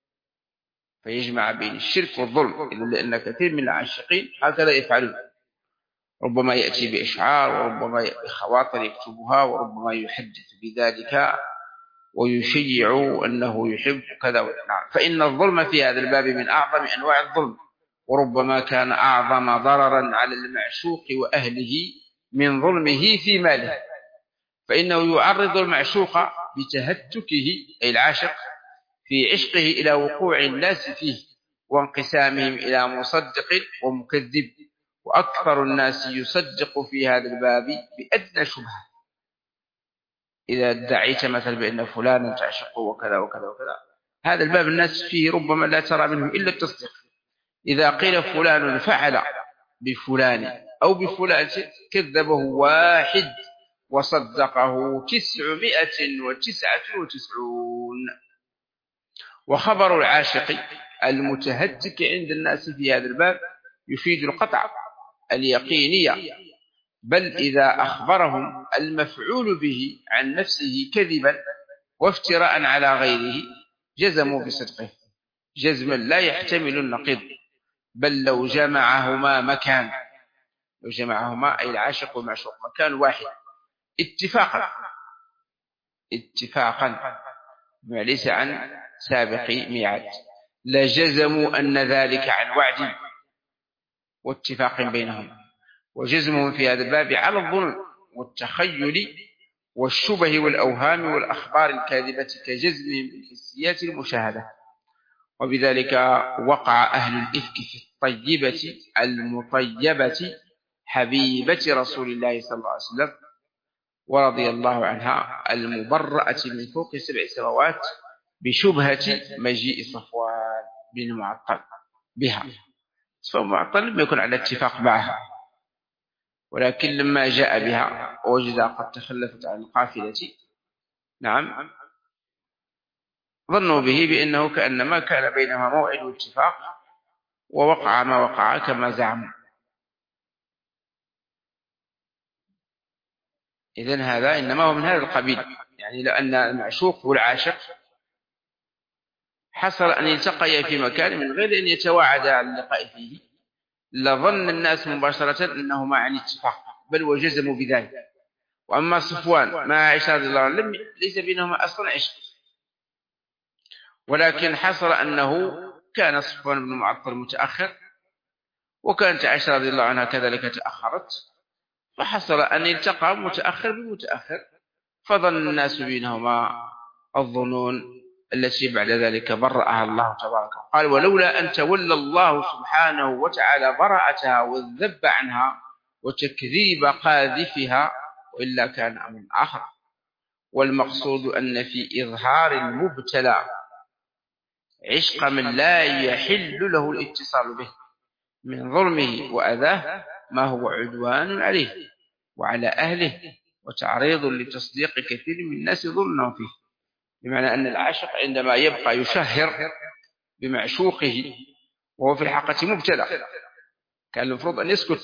فيجمع بين الشرك والظلم إلا لأن كثير من العاشقين هكذا يفعلون، ربما يأتي بإشعار، وربما بخواطر يكتبها، وربما يحدث بذلك ويشيع أنه يحب كذا. نعم، فإن الظلم في هذا الباب من أعظم أنواع الظلم، وربما كان أعظم ضررا على المعشوق وأهله من ظلمه في ماله، فإنه يعرض المعشوق بتهتكه أي العاشق في عشقه إلى وقوع الناس فيه وانقسامهم إلى مصدق ومكذب، وأكثر الناس يصدق في هذا الباب بأدنى شبهة. إذا ادعيت مثلا بأن فلانا تعشقه وكذا وكذا وكذا، هذا الباب الناس فيه ربما لا ترى منهم إلا التصديق. إذا قيل فلان فعل بفلان أو بفلان كذبه واحد وصدقه تسعمائة وتسعة وتسعون. وخبر العاشق المتهتك عند الناس في هذا الباب يفيد القطع اليقينية، بل إذا أخبرهم المفعول به عن نفسه كذبا وافتراء على غيره جزموا بصدقه جزما لا يحتمل النقيض. بل لو جمعهما مكان لو جمعهما أي العاشق والمعشوق مكان واحد اتفاقا اتفاقا ليس عن سابق ميعاد لجزموا أن ذلك عن وعد واتفاق بينهم. وجزمهم في هذا الباب على الظنون والتخيل والشبه والأوهام والأخبار الكاذبة كجزمهم بالحسيات المشاهدة. وبذلك وقع أهل الإفك في الطيبة المطيبة حبيبة رسول الله صلى الله عليه وسلم، ورضي الله عنها المبرأة من فوق سبع سماوات بشبهة مجيء صفوان بن المعطل بها. صفوان بن المعطل لم يكن على اتفاق معها، ولكن لما جاء بها ووجد قد تخلفت عن القافلة، نعم، ظنوا به بأنه كأنما كان بينهما موعد واتفاق، ووقع ما وقع كما زعموا. إذن هذا إنما هو من هذا القبيل، يعني لأن المعشوق والعاشق حصل أن يلتقيا في مكان من غير أن يتواعدا على اللقاء فيه، لظن الناس مباشرة أنهما عن اتفاق، بل وجزموا بذلك. وأما صفوان مع عائشة رضي الله عنها ليس بينهما أصلا عشق، ولكن حصل أنه كان صفوان بن المعطل متأخر، وكانت عائشة رضي الله عنها كذلك تأخرت، فحصل أن يلتقى متأخر بمتأخر، فظن الناس بينهما الظنون التي بعد ذلك برأها الله تبارك. قال: ولولا أن تولى الله سبحانه وتعالى براءتها والذب عنها وتكذيب قاذفها، وإلا كان أمر آخر. والمقصود أن في إظهار المبتلى عشق من لا يحل له الاتصال به من ظلمه وأذاه ما هو عدوان عليه وعلى أهله وتعريض لتصديق كثير من الناس ظنهم فيه. بمعنى أن العاشق عندما يبقى يشهر بمعشوقه وهو في الحقيقة مبتلى، كان المفروض أن يسكت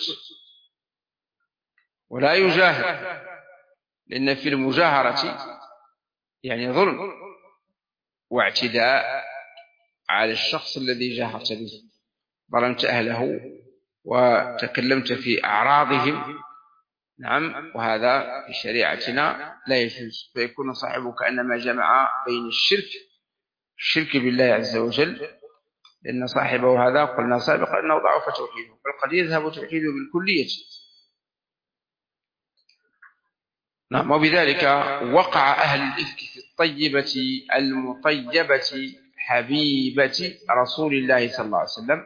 ولا يجاهر، لأن في المجاهرة يعني ظلم واعتداء على الشخص الذي جاهرت به، ظلمت أهله وتكلمت في أعراضهم، نعم، وهذا في شريعتنا لا يجوز، فيكون صاحبه كأنما جمع بين الشرك الشرك بالله عز وجل، لأن صاحبه هذا قلنا سابقا أنه ضعف توحيده، بل قد يذهب توحيده بالكلية. نعم، وبذلك وقع أهل الإفك في الطيبة المطيبة حبيبة رسول الله صلى الله عليه وسلم،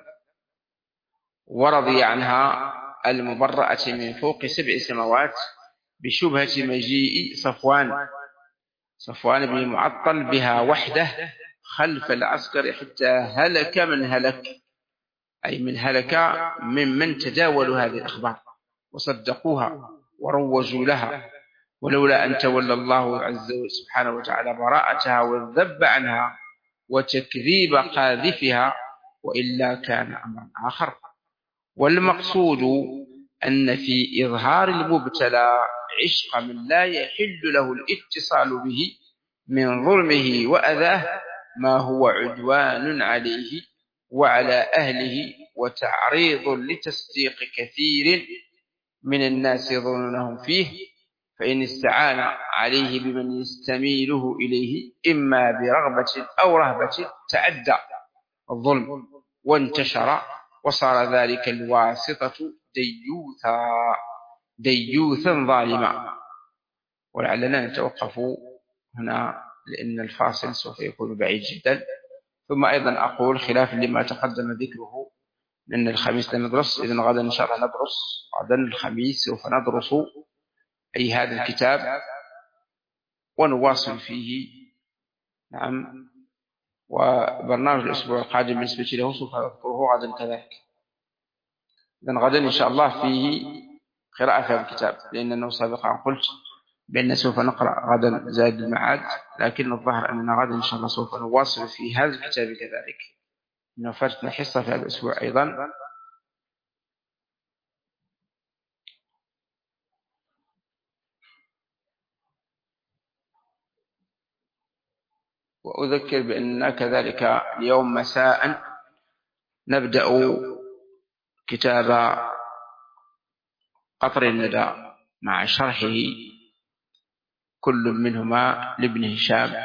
ورضي عنها المبرأة من فوق سبع سماوات بشبهة مجيء صفوان صفوان بن معطل بها وحده خلف العسكر حتى هلك من هلك، أي من هلك ممن تداولوا هذه الأخبار وصدقوها وروجوا لها. ولولا أن تولى الله عز وجل سبحانه وتعالى براءتها والذب عنها وتكذيب قاذفها، وإلا كان أمر آخر. والمقصود أن في إظهار المبتلى عشق من لا يحل له الاتصال به من ظلمه وأذاه ما هو عدوان عليه وعلى أهله وتعريض لتصديق كثير من الناس ظنونهم فيه، فإن استعان عليه بمن يستميله إليه إما برغبة أو رهبة تعدى الظلم وانتشر، وصار ذلك الواسطة ديوثا ديوثا ظالما. ولعلنا نتوقف هنا لأن الفاصل سوف يكون بعيد جدا. ثم أيضا أقول خلاف لما تقدم ذكره، لأن الخميس لندرس، إذن غدا إن شاء الله ندرس، غدا الخميس سوف ندرس أي هذا الكتاب ونواصل فيه، نعم. وبرنامج الأسبوع القادم بالنسبة له سوف أذكره غدا كذلك. إذن غدا إن شاء الله فيه قراءة في الكتاب، لأنه سابقا قلت بأن سوف نقرأ غدا زاد المعاد، لكن الظاهر أننا غدا إن شاء الله سوف نواصل في هذا الكتاب كذلك، إنه فاتنا حصة في هذا الأسبوع أيضا. وأذكر بأننا كذلك اليوم مساء نبدأ كتاب قطر الندى مع شرحه كل منهما لابن هشام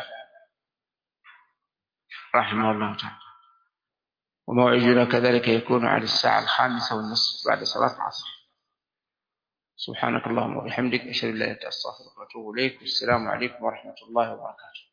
رحمه الله تعالى، وموعدنا كذلك يكون على الساعة الخامسة والنصف بعد صلاة العصر. سبحانك اللهم وبحمدك، أشهد أن لا إله إلا أنت أستغفرك وأتوب إليك، والسلام عليكم ورحمة الله وبركاته.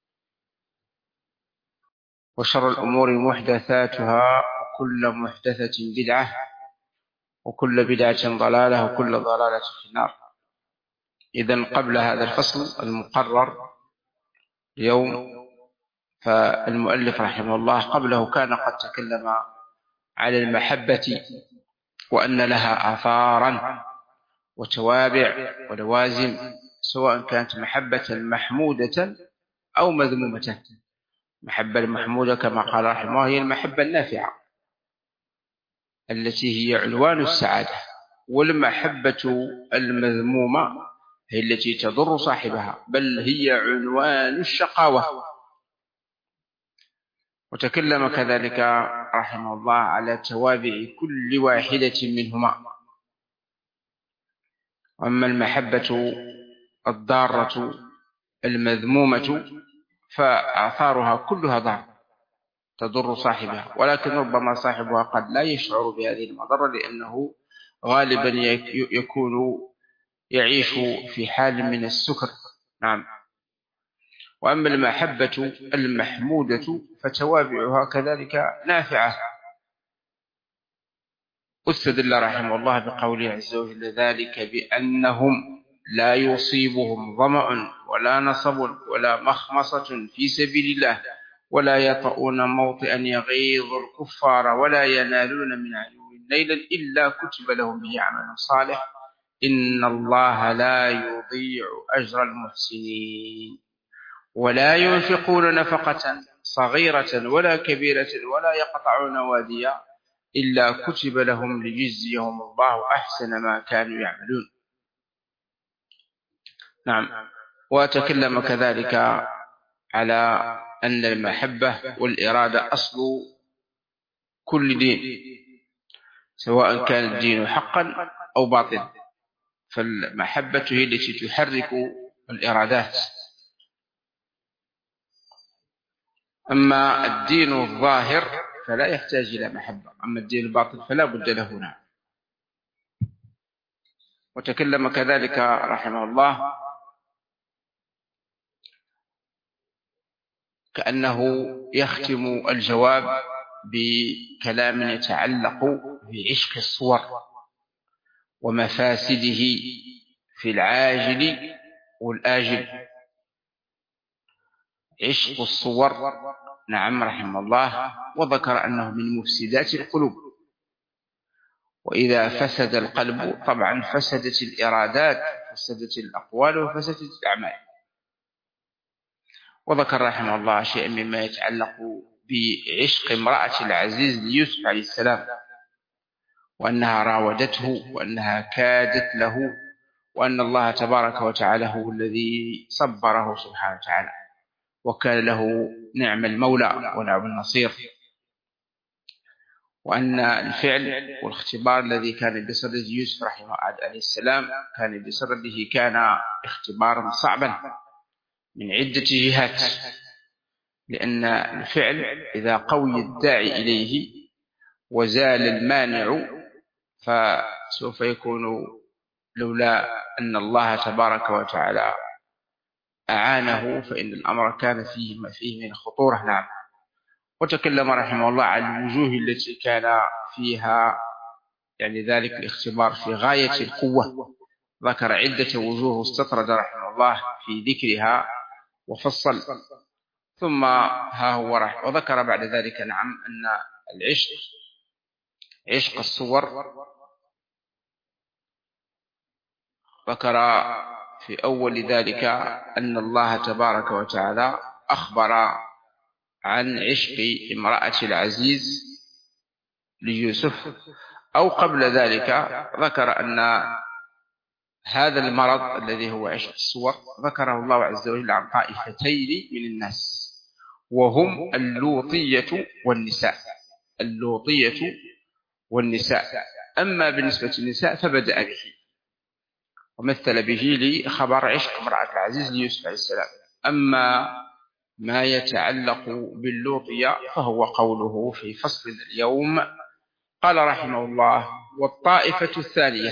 وشر الأمور محدثاتها وكل محدثة بدعة وكل بدعة ضلالة وكل ضلالة في النار. إذن قبل هذا الفصل المقرر اليوم، فالمؤلف رحمه الله قبله كان قد تكلم على المحبة وأن لها آثارا وتوابع ولوازم، سواء كانت محبة محمودة أو مذمومة. المحبة المحمودة كما قال رحمه الله هي المحبة النافعة التي هي عنوان السعادة، والمحبة المذمومة هي التي تضر صاحبها بل هي عنوان الشقاوة. وتكلم كذلك رحمه الله على توابع كل واحدة منهما. أما المحبة الضارة المذمومة فآثارها كلها ضار تضر صاحبها، ولكن ربما صاحبها قد لا يشعر بهذه المضرة لأنه غالبا يكون يعيش في حال من السكر. نعم. وأما المحبة المحمودة فتوابعها كذلك نافعة. استدل رحمه الله بقوله عز وجل: ذلك بأنهم لا يصيبهم ظمأ ولا نصب ولا مخمصة في سبيل الله ولا يطؤون موطئا يغيظ الكفار ولا ينالون من عدو نيلا إلا كتب لهم به عمل صالح إن الله لا يضيع أجر المحسنين ولا ينفقون نفقة صغيرة ولا كبيرة ولا يقطعون واديا إلا كتب لهم ليجزيهم الله أحسن ما كانوا يعملون. نعم. وتكلم كذلك على أن المحبة والإرادة أصل كل دين، سواء كان الدين حقا أو باطلا، فالمحبة هي التي تحرك الإرادات. أما الدين الظاهر فلا يحتاج إلى محبة، أما الدين الباطل فلا بد له. نعم. وتكلم كذلك رحمه الله كأنه يختم الجواب بكلام يتعلق بعشق الصور ومفاسده في العاجل والآجل. عشق الصور، نعم رحمه الله، وذكر أنه من مفسدات القلوب، وإذا فسد القلب طبعا فسدت الإرادات، فسدت الأقوال وفسدت الأعمال. وذكر رحمه الله شيئا مما يتعلق بعشق امرأة العزيز ليوسف عليه السلام، وأنها راودته وأنها كادت له، وأن الله تبارك وتعالى هو الذي صبره سبحانه وتعالى وكان له نعم المولى ونعم النصير، وأن الفعل والاختبار الذي كان بصدد يوسف رحمه عليه السلام كان بصدده كان اختبارا صعبا من عدة جهات، لأن الفعل إذا قوي الداعي إليه وزال المانع فسوف يكون لولا أن الله تبارك وتعالى أعانه فإن الأمر كان فيه ما فيه من خطورة. نعم. وتكلم رحمه الله عن الوجوه التي كان فيها يعني ذلك الاختبار في غاية القوة، ذكر عدة وجوه استطرد رحمه الله في ذكرها وفصل، ثم ها هو رحمه وذكر بعد ذلك نعم أن العشق عشق الصور، ذكر في أول ذلك أن الله تبارك وتعالى أخبر عن عشق امرأة العزيز ليوسف، أو قبل ذلك ذكر أن هذا المرض الذي هو عشق الصور ذكره الله عز وجل عن طائفتين من الناس، وهم اللوطية والنساء. اللوطية والنساء. أما بالنسبة للنساء فبدأ به ومثل به لخبر عشق امرأة العزيز ليوسف عليه السلام. أما ما يتعلق باللوطية فهو قوله في فصل اليوم قال رحمه الله: والطائفة الثانية،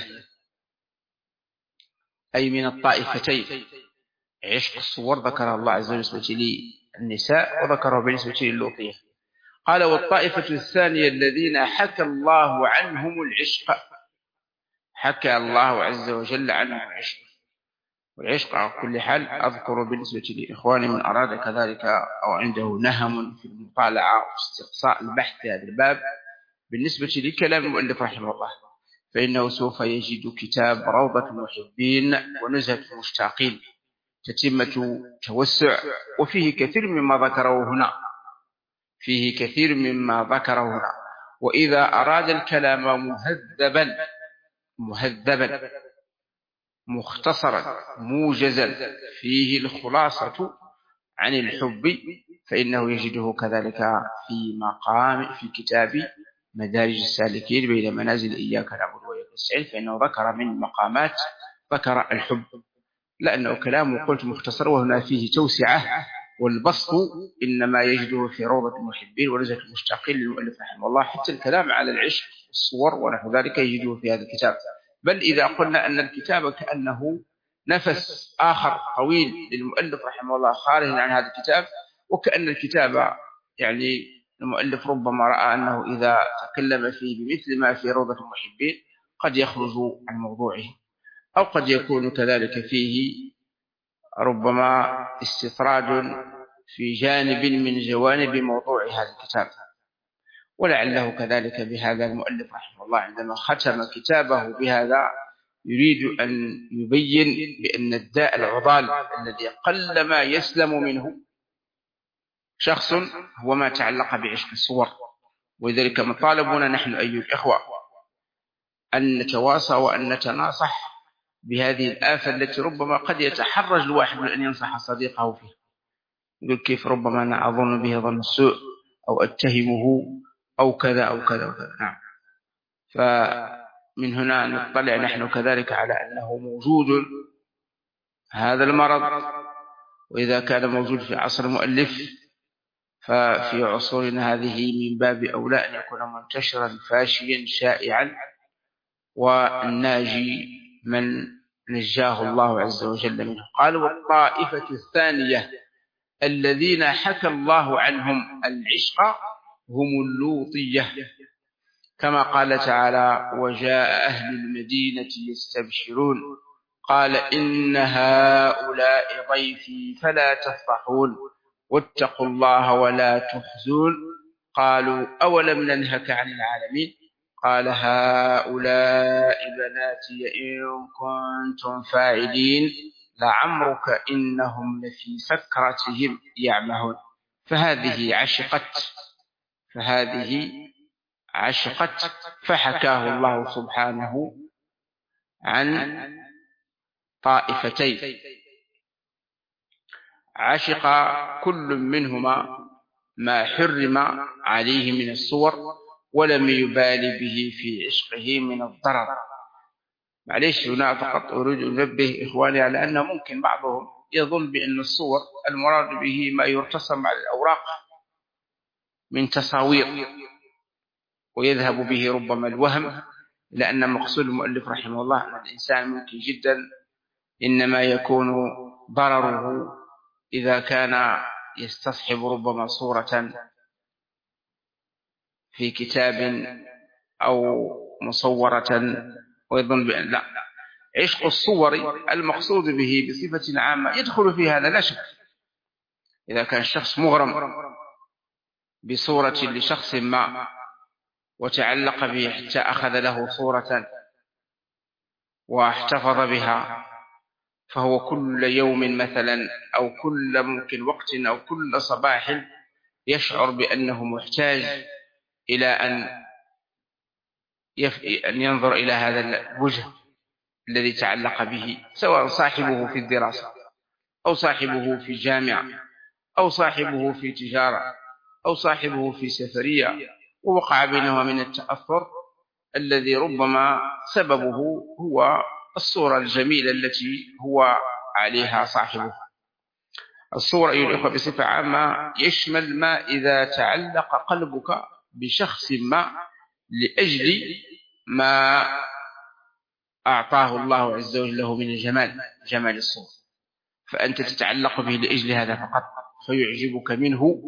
أي من الطائفتين عشق الصور ذكر الله عز وجل بالنسبة للنساء وذكره بالنسبة للوطية. قال: والطائفة الثانية الذين حكى الله عنهم العشق، حكى الله عز وجل عنهم العشق. والعشق على كل حال أذكر بالنسبة لإخواني من أراد كذلك أو عنده نهم في المطالعة واستقصاء البحث في هذا الباب بالنسبة لكلام المؤلف رحمه الله، فإنه سوف يجد كتاب روضة المحبين ونزهة المشتاقين تتمة توسع، وفيه كثير مما ذكره هنا، فيه كثير مما ذكره هنا. وإذا أراد الكلام مهذبا مهذبا مختصرا موجزا فيه الخلاصة عن الحب، فإنه يجده كذلك في مقام في كتاب مدارج السالكين بين منازل إياك نعبد وإياك نستعين، فإنه ذكر من مقامات ذكر الحب، لأنه كلامه قلت مختصر وهنا فيه توسعة، والبسط إنما يجده في روضة المحبين ونزهة المشتاقين للمؤلف رحمه الله. حتى الكلام على العشق والصور ونحو ذلك يجده في هذا الكتاب. بل إذا قلنا أن الكتاب كأنه نفس آخر طويل للمؤلف رحمه الله خارج عن هذا الكتاب، وكأن الكتاب يعني المؤلف ربما رأى أنه إذا تكلم فيه بمثل ما في روضة المحبين قد يخرج عن موضوعه، أو قد يكون كذلك فيه ربما استطراد في جانب من جوانب موضوع هذا الكتاب. ولعله كذلك بهذا المؤلف رحمه الله عندما ختم كتابه بهذا يريد أن يبين بأن الداء العضال الذي قل ما يسلم منه شخص هو ما تعلق بعشق الصور. ولذلك مطالبنا نحن أيها الإخوة أن نتواصى وأن نتناصح بهذه الآفة التي ربما قد يتحرج الواحد من أن ينصح صديقه فيه، يقول كيف ربما أنا أظن به ظن السوء أو أتهمه أو كذا أو كذا وكذا. نعم، فمن هنا نطلع نحن كذلك على أنه موجود هذا المرض، وإذا كان موجود في عصر المؤلف ففي عصورنا هذه من باب أولى أن يكون منتشرا فاشيا شائعا، والناجي من نجاه الله عز وجل منه. قال والطائفة الثانية الذين حكى الله عنهم العشق هم اللوطية، كما قال تعالى وجاء أهل المدينة يستبشرون قال إن هؤلاء ضيفي فلا تفضحون واتقوا الله ولا تخزون قالوا أولم ننهك عن العالمين قال هؤلاء بناتي إن كنتم فاعلين لعمرك إنهم لفي سكرتهم يعمهون. فهذه عشقت فهذه عشقت فحكاه الله سبحانه عن طائفتين، عشق كل منهما ما حرم عليه من الصور ولم يبالي به في عشقه من الضرر. معليش هنا فقط أريد أن أنبه إخواني على أنه ممكن بعضهم يظن بأن الصور المراد به ما يرتسم على الأوراق من تصاوير، ويذهب به ربما الوهم، لأن مقصود المؤلف رحمه الله أن الإنسان ممكن جدا إنما يكون ضرره إذا كان يستصحب ربما صورة في كتاب أو مصورة ويظن بأن لا، عشق الصور المقصود به بصفة عامة يدخل في هذا لا شك. إذا كان الشخص مغرم بصورة لشخص ما وتعلق به حتى أخذ له صورة واحتفظ بها، فهو كل يوم مثلا أو كل ممكن وقت أو كل صباح يشعر بأنه محتاج إلى أن أن ينظر إلى هذا الوجه الذي تعلق به، سواء صاحبه في الدراسة أو صاحبه في جامعة أو صاحبه في تجارة أو صاحبه في سفرية، ووقع بينهما من التأثر الذي ربما سببه هو الصورة الجميلة التي هو عليها صاحبه. الصورة أيها الأخوة بصفة عامة يشمل ما إذا تعلق قلبك بشخص ما لأجل ما أعطاه الله عز وجل له من الجمال، جمال الصورة، فأنت تتعلق به لأجل هذا فقط، فيعجبك منه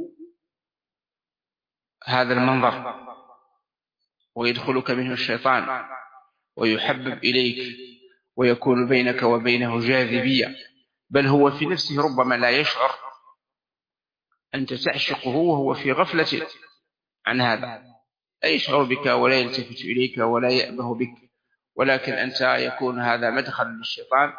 هذا المنظر ويدخلك منه الشيطان ويحبب إليك ويكون بينك وبينه جاذبية، بل هو في نفسه ربما لا يشعر، أنت تعشقه وهو في غفلة عن هذا، لا يشعر بك ولا يلتفت إليك ولا يأبه بك، ولكن أنت يكون هذا مدخل للشيطان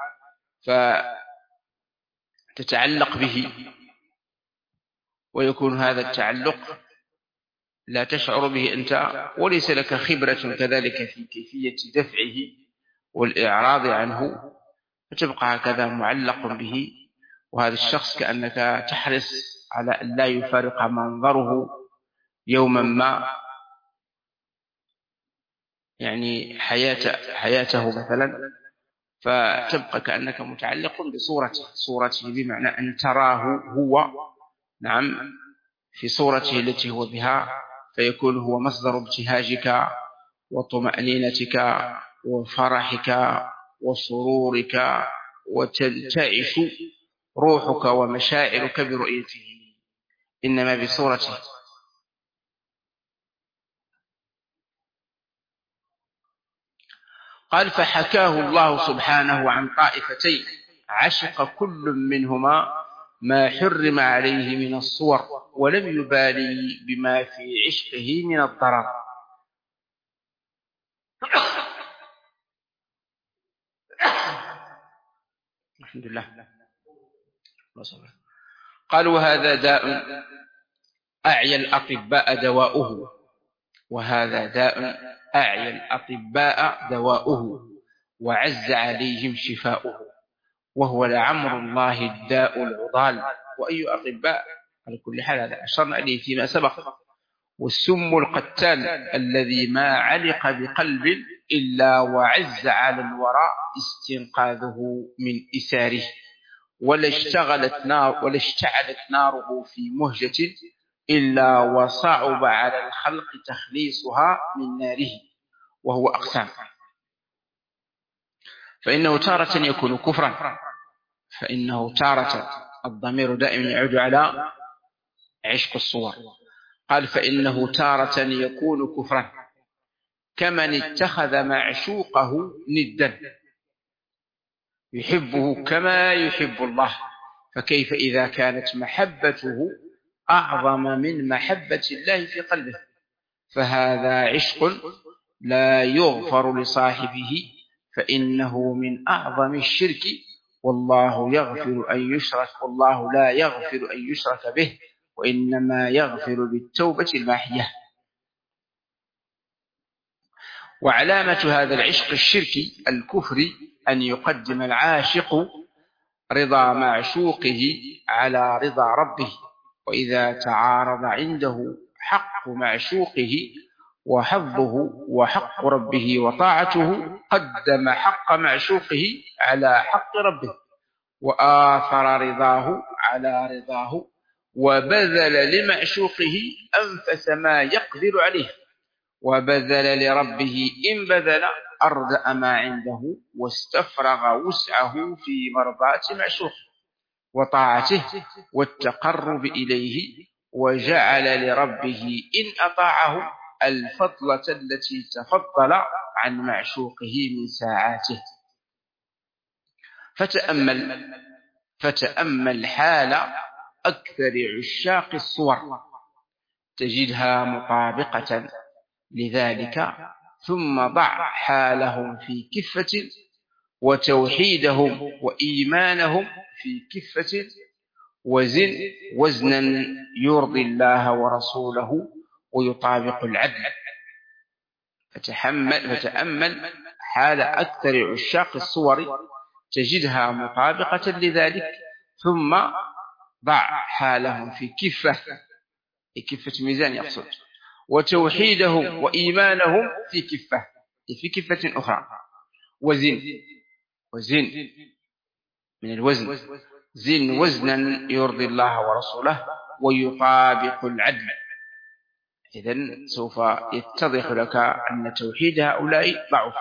فتتعلق به، ويكون هذا التعلق لا تشعر به أنت، وليس لك خبرة كذلك في كيفية دفعه والإعراض عنه، فتبقى هكذا معلق به. وهذا الشخص كأنك تحرص على أن لا يفارق منظره يوما ما، يعني حياة حياته مثلا، فتبقى كأنك متعلق بصورته، صورته بمعنى أن تراه هو، نعم، في صورته التي هو بها، فيكون هو مصدر ابتهاجك وطمأنينتك وفرحك وسرورك، وتنتعش روحك ومشاعرك برؤيته، إنما بصورته. قال فحكاه الله سبحانه عن طائفتين عشق كل منهما ما حرم عليه من الصور، ولم يبالي بما في عشقه من الضرر. الحمد لله. قال وهذا داء أعيا الأطباء دواؤه، وهذا داء أعيا الأطباء دواؤه، وعز عليهم شفاؤه، وهو لعمر الله الداء العضال. وأي أطباء؟ على كل حال هذا أشرنا إليه فيما سبق. والسم القتال الذي ما علق بقلب إلا وعز على الوراء استنقاذه من إساره، ولا اشتغلت نار ولا اشتعلت ناره في مهجة إلا وصعب على الخلق تخليصها من ناره. وهو أقسام، فإنه تارة يكون كفرا، فإنه تارة، الضمير دائما يعود على عشق الصور. قال فإنه تارة يكون كفرا كمن اتخذ معشوقه ندا يحبه كما يحب الله، فكيف إذا كانت محبته أعظم من محبة الله في قلبه؟ فهذا عشق لا يغفر لصاحبه، فإنه من أعظم الشرك، والله يغفر أن يشرك والله لا يغفر أن يشرك به، وإنما يغفر بالتوبة الماحية. وعلامة هذا العشق الشركي الكفري أن يقدم العاشق رضا معشوقه على رضا ربه، وإذا تعارض عنده حق معشوقه وحظه وحق ربه وطاعته قدم حق معشوقه على حق ربه، وآثر رضاه على رضاه، وبذل لمعشوقه أنفس ما يقدر عليه، وبذل لربه إن بذل أردأ ما عنده، واستفرغ وسعه في مرضاة معشوقه وطاعته والتقرب إليه، وجعل لربه إن أطاعه الفضلة التي تفضل عن معشوقه من ساعاته. فتأمل فتأمل حال أكثر عشاق الصور تجدها مطابقة لذلك، ثم ضع حالهم في كفة، وتوحيدهم وإيمانهم في كفة، وزن وزنا يرضي الله ورسوله ويطابق العدل. فتحمل فتأمل حال أكثر عشاق الصور تجدها مطابقة لذلك، ثم ضع حالهم في كفة، في كفة ميزان يقصد، وتوحيدهم وإيمانهم في كفة، في كفة أخرى، وزن وزن من الوزن، زن وزنا يرضي الله ورسوله ويطابق العدل. إذن سوف يتضح لك أن توحيد هؤلاء ضعف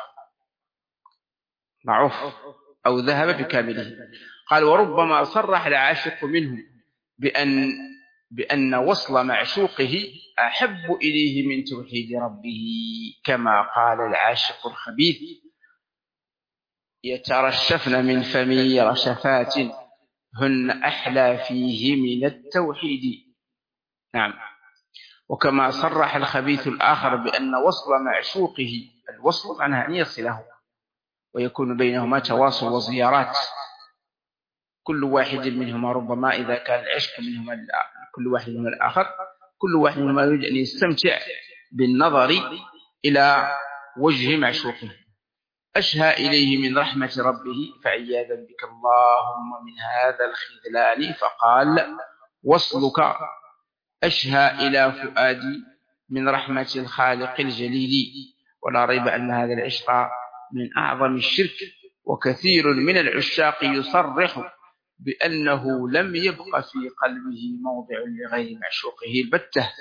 ضعف أو ذهب بكامله. قال وربما صرح العاشق منهم بأن بأن وصل معشوقه أحب إليه من توحيد ربه، كما قال العاشق الخبيث يترشفن من فمي رشفات هن أحلى فيه من التوحيد. نعم. وكما صرح الخبيث الآخر بأن وصل معشوقه، الوصل معناه أن يصله ويكون بينهما تواصل وزيارات، كل واحد منهما ربما إذا كان العشق منهما كل واحد من الآخر، كل واحد منهما يريد أن يستمتع بالنظر إلى وجه معشوقه. أشهى إليه من رحمة ربه فعياذا بك اللهم من هذا الخذلان، فقال وصلك أشهى إلى فؤادي من رحمة الخالق الجليل. ولا ريب أن هذا العشق من أعظم الشرك، وكثير من العشاق يصرح بأنه لم يبق في قلبه موضع لغير معشوقه البتة،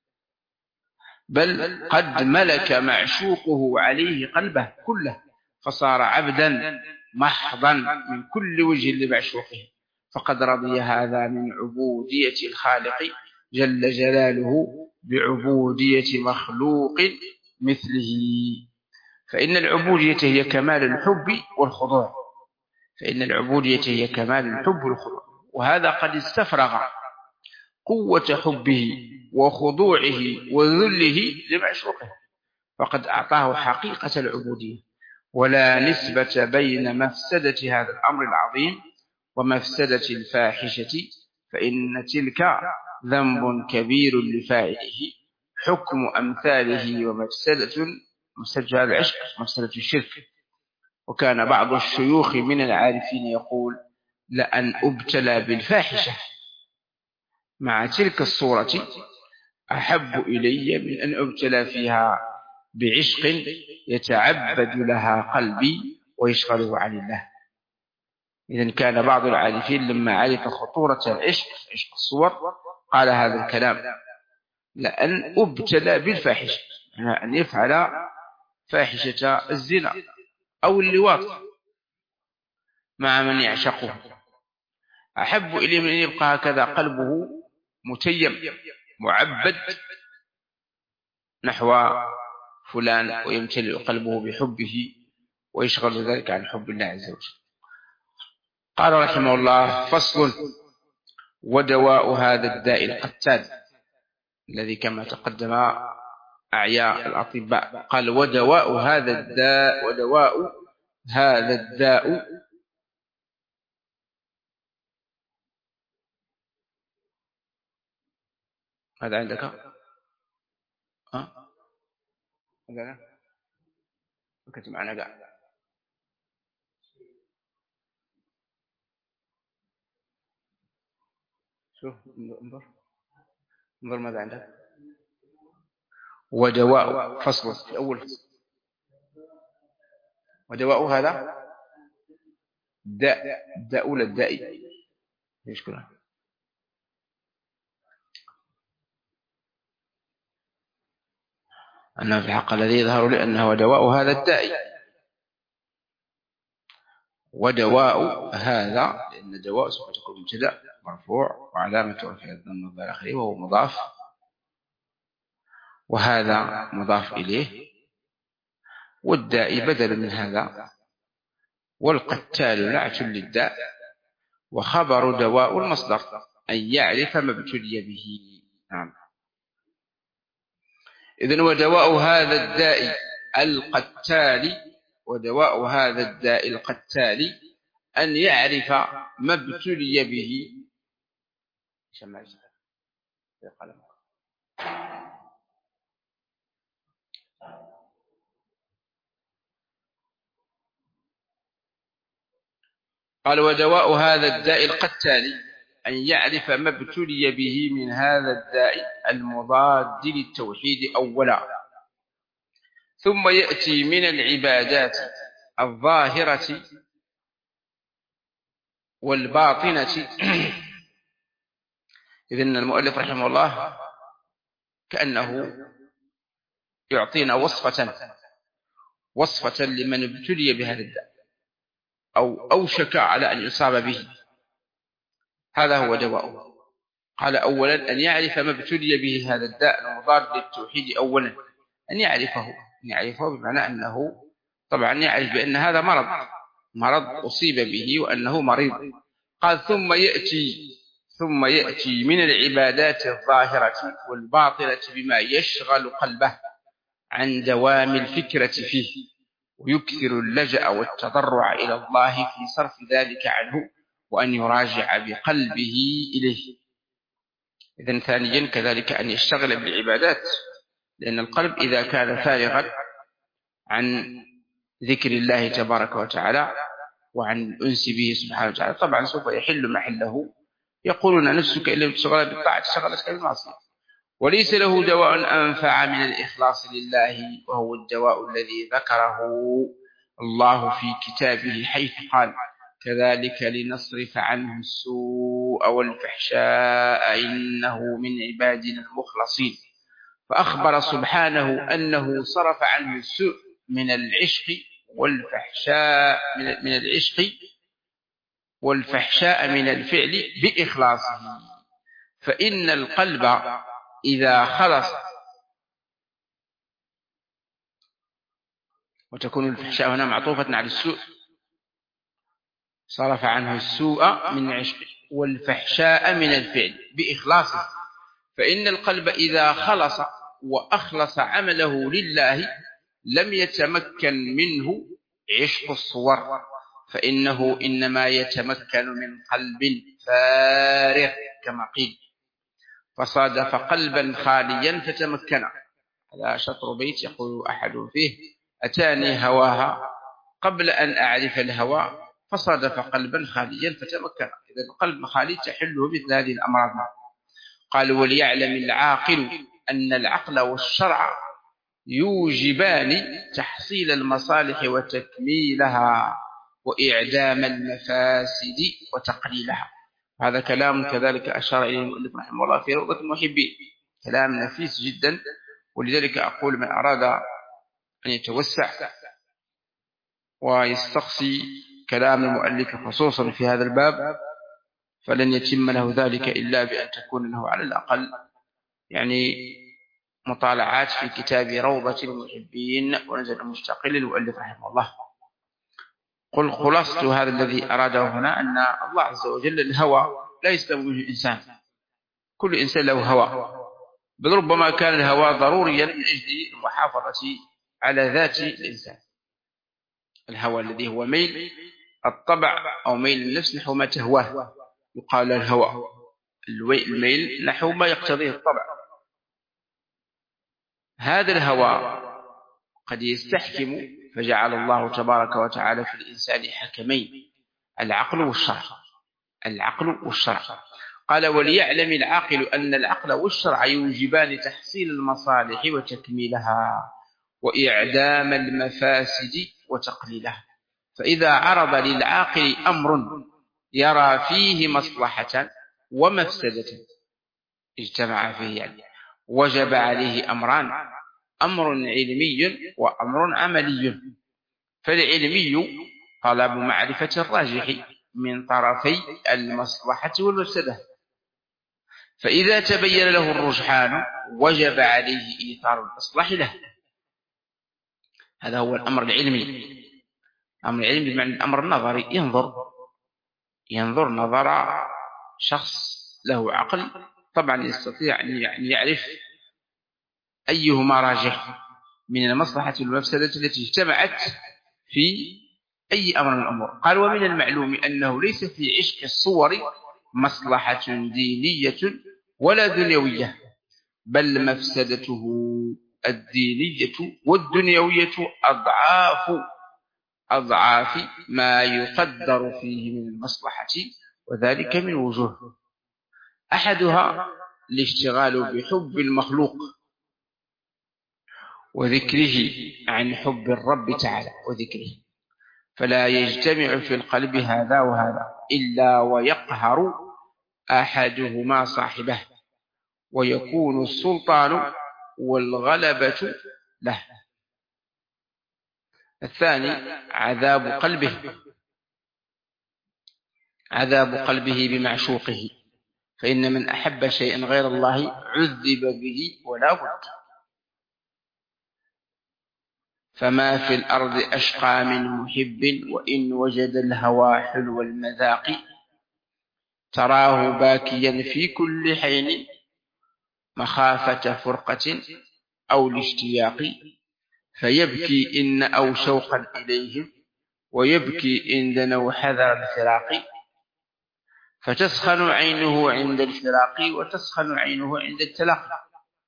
بل قد ملك معشوقه عليه قلبه كله، فصار عبدا محضا من كل وجه لمعشوقه، فقد رضي هذا من عبودية الخالق جل جلاله بعبودية مخلوق مثله. فإن العبودية هي كمال الحب والخضوع، فإن العبودية هي كمال الحب والخضوع، وهذا قد استفرغ قوة حبه وخضوعه وذله لمعشوقه، فقد أعطاه حقيقة العبودية. ولا نسبة بين مفسدة هذا الأمر العظيم ومفسدة الفاحشة، فإن تلك ذنب كبير لفاعله حكم أمثاله، ومفسدة مفسدة العشق مفسدة الشرك. وكان بعض الشيوخ من العارفين يقول لأن أبتلى بالفاحشة مع تلك الصورة أحب إلي من أن أبتلى فيها بعشق يتعبد لها قلبي ويشغله عن الله. إذن كان بعض العارفين لما عرف خطورة العشق، عشق الصور، قال هذا الكلام: لأن أبتلى بالفاحشة، يعني أن يفعل فاحشة الزنا أو اللواط مع من يعشقه، أحب إلي من أن يبقى هكذا قلبه متيم معبد نحو فلان، ويمتلئ قلبه بحبه ويشغل ذلك عن حب الله عز وجل. قال رحمه الله: فصل: ودواء هذا الداء القتال الذي كما تقدم أعياء الأطباء. قال: ودواء هذا الداء ودواء هذا الداء هذا عندك؟ ها؟ هذا كنت معنا قاعد. شوف انظر انظر ماذا عندك. ودواء فصل في أول فصل. ودواء هذا داء، داء ولا الدائي؟ ايش كلها؟ أنه في الحق الذي يظهر لي أنه دواء هذا الداء. ودواء هذا، لأن دواء سوف تكون مبتدأ مرفوع وعلامة رفعه الضمة الظاهرة آخره وهو مضاف، وهذا مضاف إليه، والداء بدل من هذا، والقتال نعت للداء، وخبر دواء المصدر أن يعرف ما ابتلي به. نعم. إذن ودواء هذا الداء القتال، ودواء هذا الداء القتال أن يعرف ما ابتلي به. قال: ودواء هذا الداء القتال أن يعرف ما ابتلي به من هذا الداء المضاد للتوحيد أولا، ثم يأتي من العبادات الظاهرة والباطنة. إذن المؤلف رحمه الله كأنه يعطينا وصفة وصفة لمن ابتلي بهذا الداء أو أوشك على أن يصاب به. هذا هو دواءه. قال: أولا أن يعرف ما ابتلي به هذا الداء المضاد للتوحيد. أولا أن يعرفه، أن يعرفه بمعنى أنه طبعا يعرف بأن هذا مرض مرض أصيب به وأنه مريض. قال ثم يأتي ثم يأتي من العبادات الظاهرة والباطنة بما يشغل قلبه عن دوام الفكرة فيه، ويكثر اللجأ والتضرع إلى الله في صرف ذلك عنه، وأن يراجع بقلبه إليه. إذن ثانيا كذلك أن يشتغل بالعبادات، لأن القلب إذا كان فارغا عن ذكر الله تبارك وتعالى وعن الأنس به سبحانه وتعالى طبعا سوف يحل محله. يقولون نفسك إن لم تشغل بالطاعة شغلتك بالمعصية. وليس له دواء أنفع من الإخلاص لله، وهو الدواء الذي ذكره الله في كتابه حيث قال: كذلك لنصرف عنه السوء والفحشاء إنه من عبادنا المخلصين. فأخبر سبحانه أنه صرف عنه السوء من العشق والفحشاء من العشق والفحشاء من الفعل بإخلاصه. فإن القلب إذا خلص، وتكون الفحشاء هنا معطوفة على السوء، صرف عنه السوء من العشق والفحشاء من الفعل بإخلاصه. فإن القلب إذا خلص وأخلص عمله لله لم يتمكن منه عشق الصور، فإنه إنما يتمكن من قلب فارغ كما قيل: فصادف قلبا خاليا فتمكن. هذا شطر بيت يقول أحد فيه: أتاني هواها قبل أن أعرف الهوى، فصادف قلبا خاليا فتمكن. إذا القلب خالي تحله مثل هذه الأمراض. قال: وليعلم العاقل أن العقل والشرع يوجبان تحصيل المصالح وتكميلها، وإعدام المفاسد وتقليلها. هذا كلام كذلك أشار إليه المؤلف رحمه الله في روضة المحبين، كلام نفيس جدا. ولذلك أقول: من أراد أن يتوسع ويستقصي كلام المؤلف خصوصا في هذا الباب فلن يتم له ذلك إلا بأن تكون له على الأقل يعني مطالعات في كتاب روضة المحبين ونزل مستقل للمؤلف رحمه الله. قل خلاصة هذا الذي أراده هنا أن الله عز وجل الهوى لا يسلم منه إنسان، كل إنسان له هوى، بل ربما كان الهوى ضروريا من أجل المحافظة على ذات الإنسان. الهوى الذي هو ميل الطبع أو ميل النفس نحو ما تهواه يقال الهوى، الميل نحو ما يقتضيه الطبع. هذا الهوى قد يستحكم، فجعل الله تبارك وتعالى في الإنسان حكمين: العقل والشرع. العقل والشرع قال: وليعلم العاقل أن العقل والشرع يوجبان تحصيل المصالح وتكميلها، وإعدام المفاسد وتقليلها. فإذا عرض للعاقل أمر يرى فيه مصلحة ومفسدة اجتمع فيه يعني، وجب عليه أمران: أمر علمي وأمر عملي. فالعلمي طلب معرفة الراجح من طرفي المصلحة والمفسدة، فإذا تبين له الرجحان وجب عليه إيثار الأصلح له. هذا هو الأمر العلمي. الأمر العلمي بمعنى الأمر النظري، ينظر ينظر نظر شخص له عقل طبعا يستطيع أن يعرف أيهما راجح من المصلحة والمفسدة التي اجتمعت في أي أمر من الأمور. قال: ومن المعلوم أنه ليس في عشق الصور مصلحة دينية ولا دنيوية، بل مفسدته الدينية والدنيوية أضعاف أضعاف ما يقدر فيه من المصلحة، وذلك من وجوه: أحدها الاشتغال بحب المخلوق وذكره عن حب الرب تعالى وذكره، فلا يجتمع في القلب هذا وهذا إلا ويقهر أحدهما صاحبه، ويكون السلطان والغلبة له. الثاني عذاب قلبه عذاب قلبه بمعشوقه، فإن من أحب شيئا غير الله عذب به ولا بد. فما في الأرض أشقى من محب وإن وجد الهوى حلو المذاق تراه باكيا في كل حين مخافة فرقة أو الاشتياق فيبكي إن أو شوقا إليهم ويبكي إن دنوا حذر الفراق فتسخن عينه عند الفراق وتسخن عينه عند التلاقي.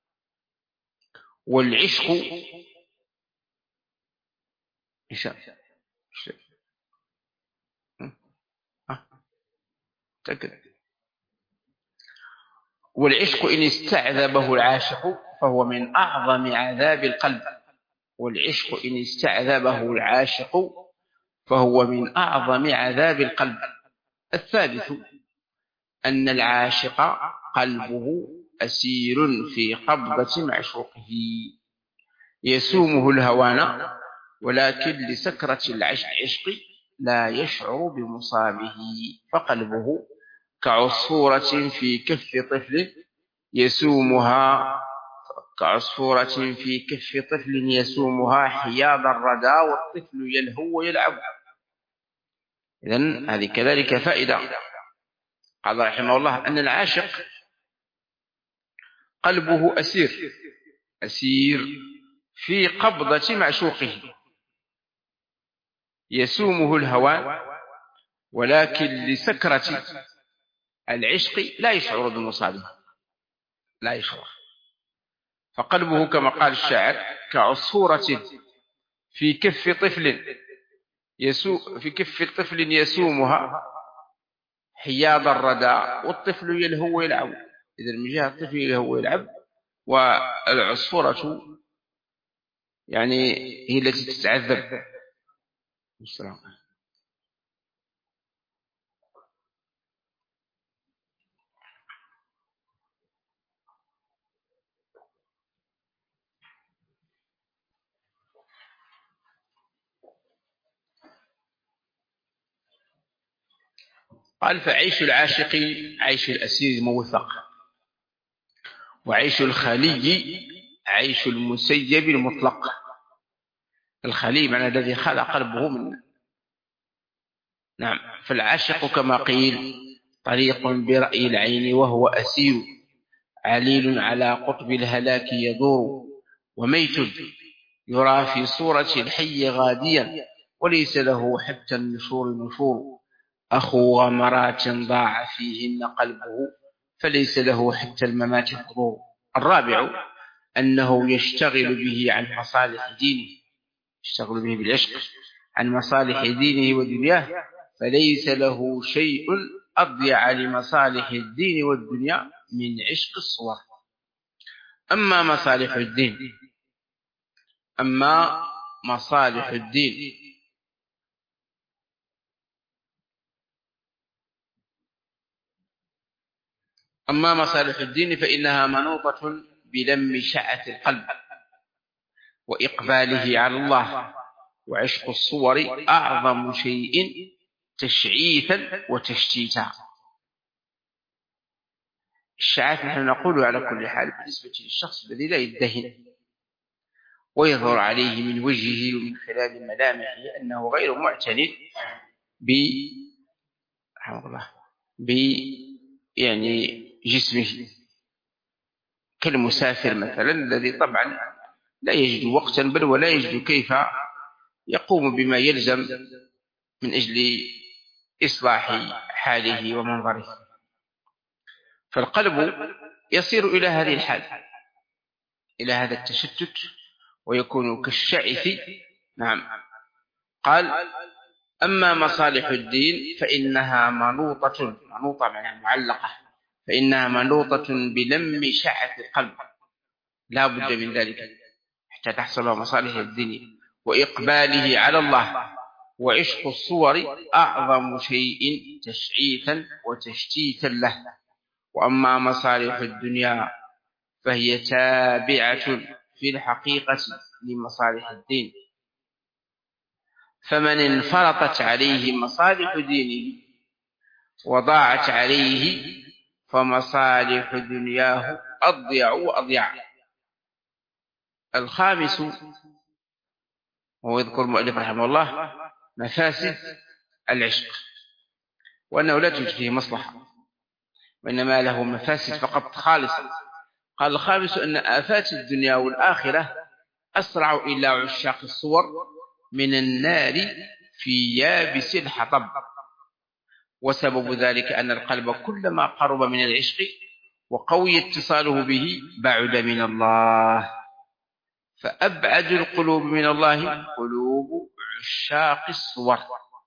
والعشق والعشق إن استعذبه العاشق فهو من أعظم عذاب القلب. والعشق إن استعذبه العاشق فهو من أعظم عذاب القلب. الثالث أن العاشق قلبه أسير في قبضة معشوقه يسومه الهوان ولكن لسكرة العشق لا يشعر بمصابه فقلبه كعصفورة في كف طفل يسومها كعصفورة في كف طفل يسومها حياض الردى والطفل يلهو ويلعب. إذن هذه كذلك فائدة. قال رحمه الله أن العاشق قلبه أسير أسير في قبضة معشوقه يسومه الهوى ولكن لسكرة العشق لا يشعر بمصابه لا يشعر. فقلبه كما قال الشاعر كعصفورة في كف طفل يسو في كف طفل يسومها حياض الردى والطفل يلهو ويلعب. إذا من جهة الطفل يلهو ويلعب والعصفورة يعني هي التي تتعذب. السلام. قال فعيش العاشق عيش الأسير الموثق وعيش الخلي عيش المسيب المطلق. الخلي معنى الذي خلق قلبه من نعم. فالعاشق كما قيل طريق برأي العين وهو أسير عليل على قطب الهلاك يدور وميت يرى في صورة الحي غاديا وليس له حتى النشور نشور أخو غمرات ضاع فيهن قلبه فليس له حتى الممات حضور. الرابع أنه يشتغل به عن مصالح دينه يشتغل به بالعشق عن مصالح دينه ودنياه فليس له شيء أضيع لمصالح الدين والدنيا من عشق الصور. أما مصالح الدين أما مصالح الدين أما مصالح الدين فإنها منوطة بلم شعة القلب وإقباله على الله. وعشق الصور أعظم شيء تشعيثا وتشتيتا. الشعاث نحن نقول على كل حال بالنسبة للشخص الذي لا يدهن ويظهر عليه من وجهه ومن خلال ملامحه أنه غير معتنٍ ب ب يعني جسمه كالمسافر مثلا الذي طبعا لا يجد وقتا بل ولا يجد كيف يقوم بما يلزم من أجل إصلاح حاله ومنظره. فالقلب يصير إلى هذه الحال إلى هذا التشتت ويكون كالشعث. نعم. قال أما مصالح الدين فإنها منوطة منوطة معناها معلقة فإنها منوطة بلم شعث القلب لا بد من ذلك حتى تحصل مصالح الدين وإقباله على الله. وعشق الصور أعظم شيء تشعيثا وتشتيتا له. وأما مصالح الدنيا فهي تابعة في الحقيقة لمصالح الدين. فمن انفرطت عليه مصالح دينه وضاعت عليه فمصالح دنياه أضيع وأضيع. الخامس وهو يذكر المؤلف رحمه الله مفاسد العشق، وأنه لا توجد فيه مصلحة، وإنما له مفاسد فقط خالصة. قال الخامس أن آفات الدنيا والآخرة أسرع إلى عشاق الصور من النار في يابس الحطب، وسبب ذلك أن القلب كلما قرب من العشق وقوي اتصاله به بعد من الله، فأبعد القلوب من الله قلوب عشاق الصور.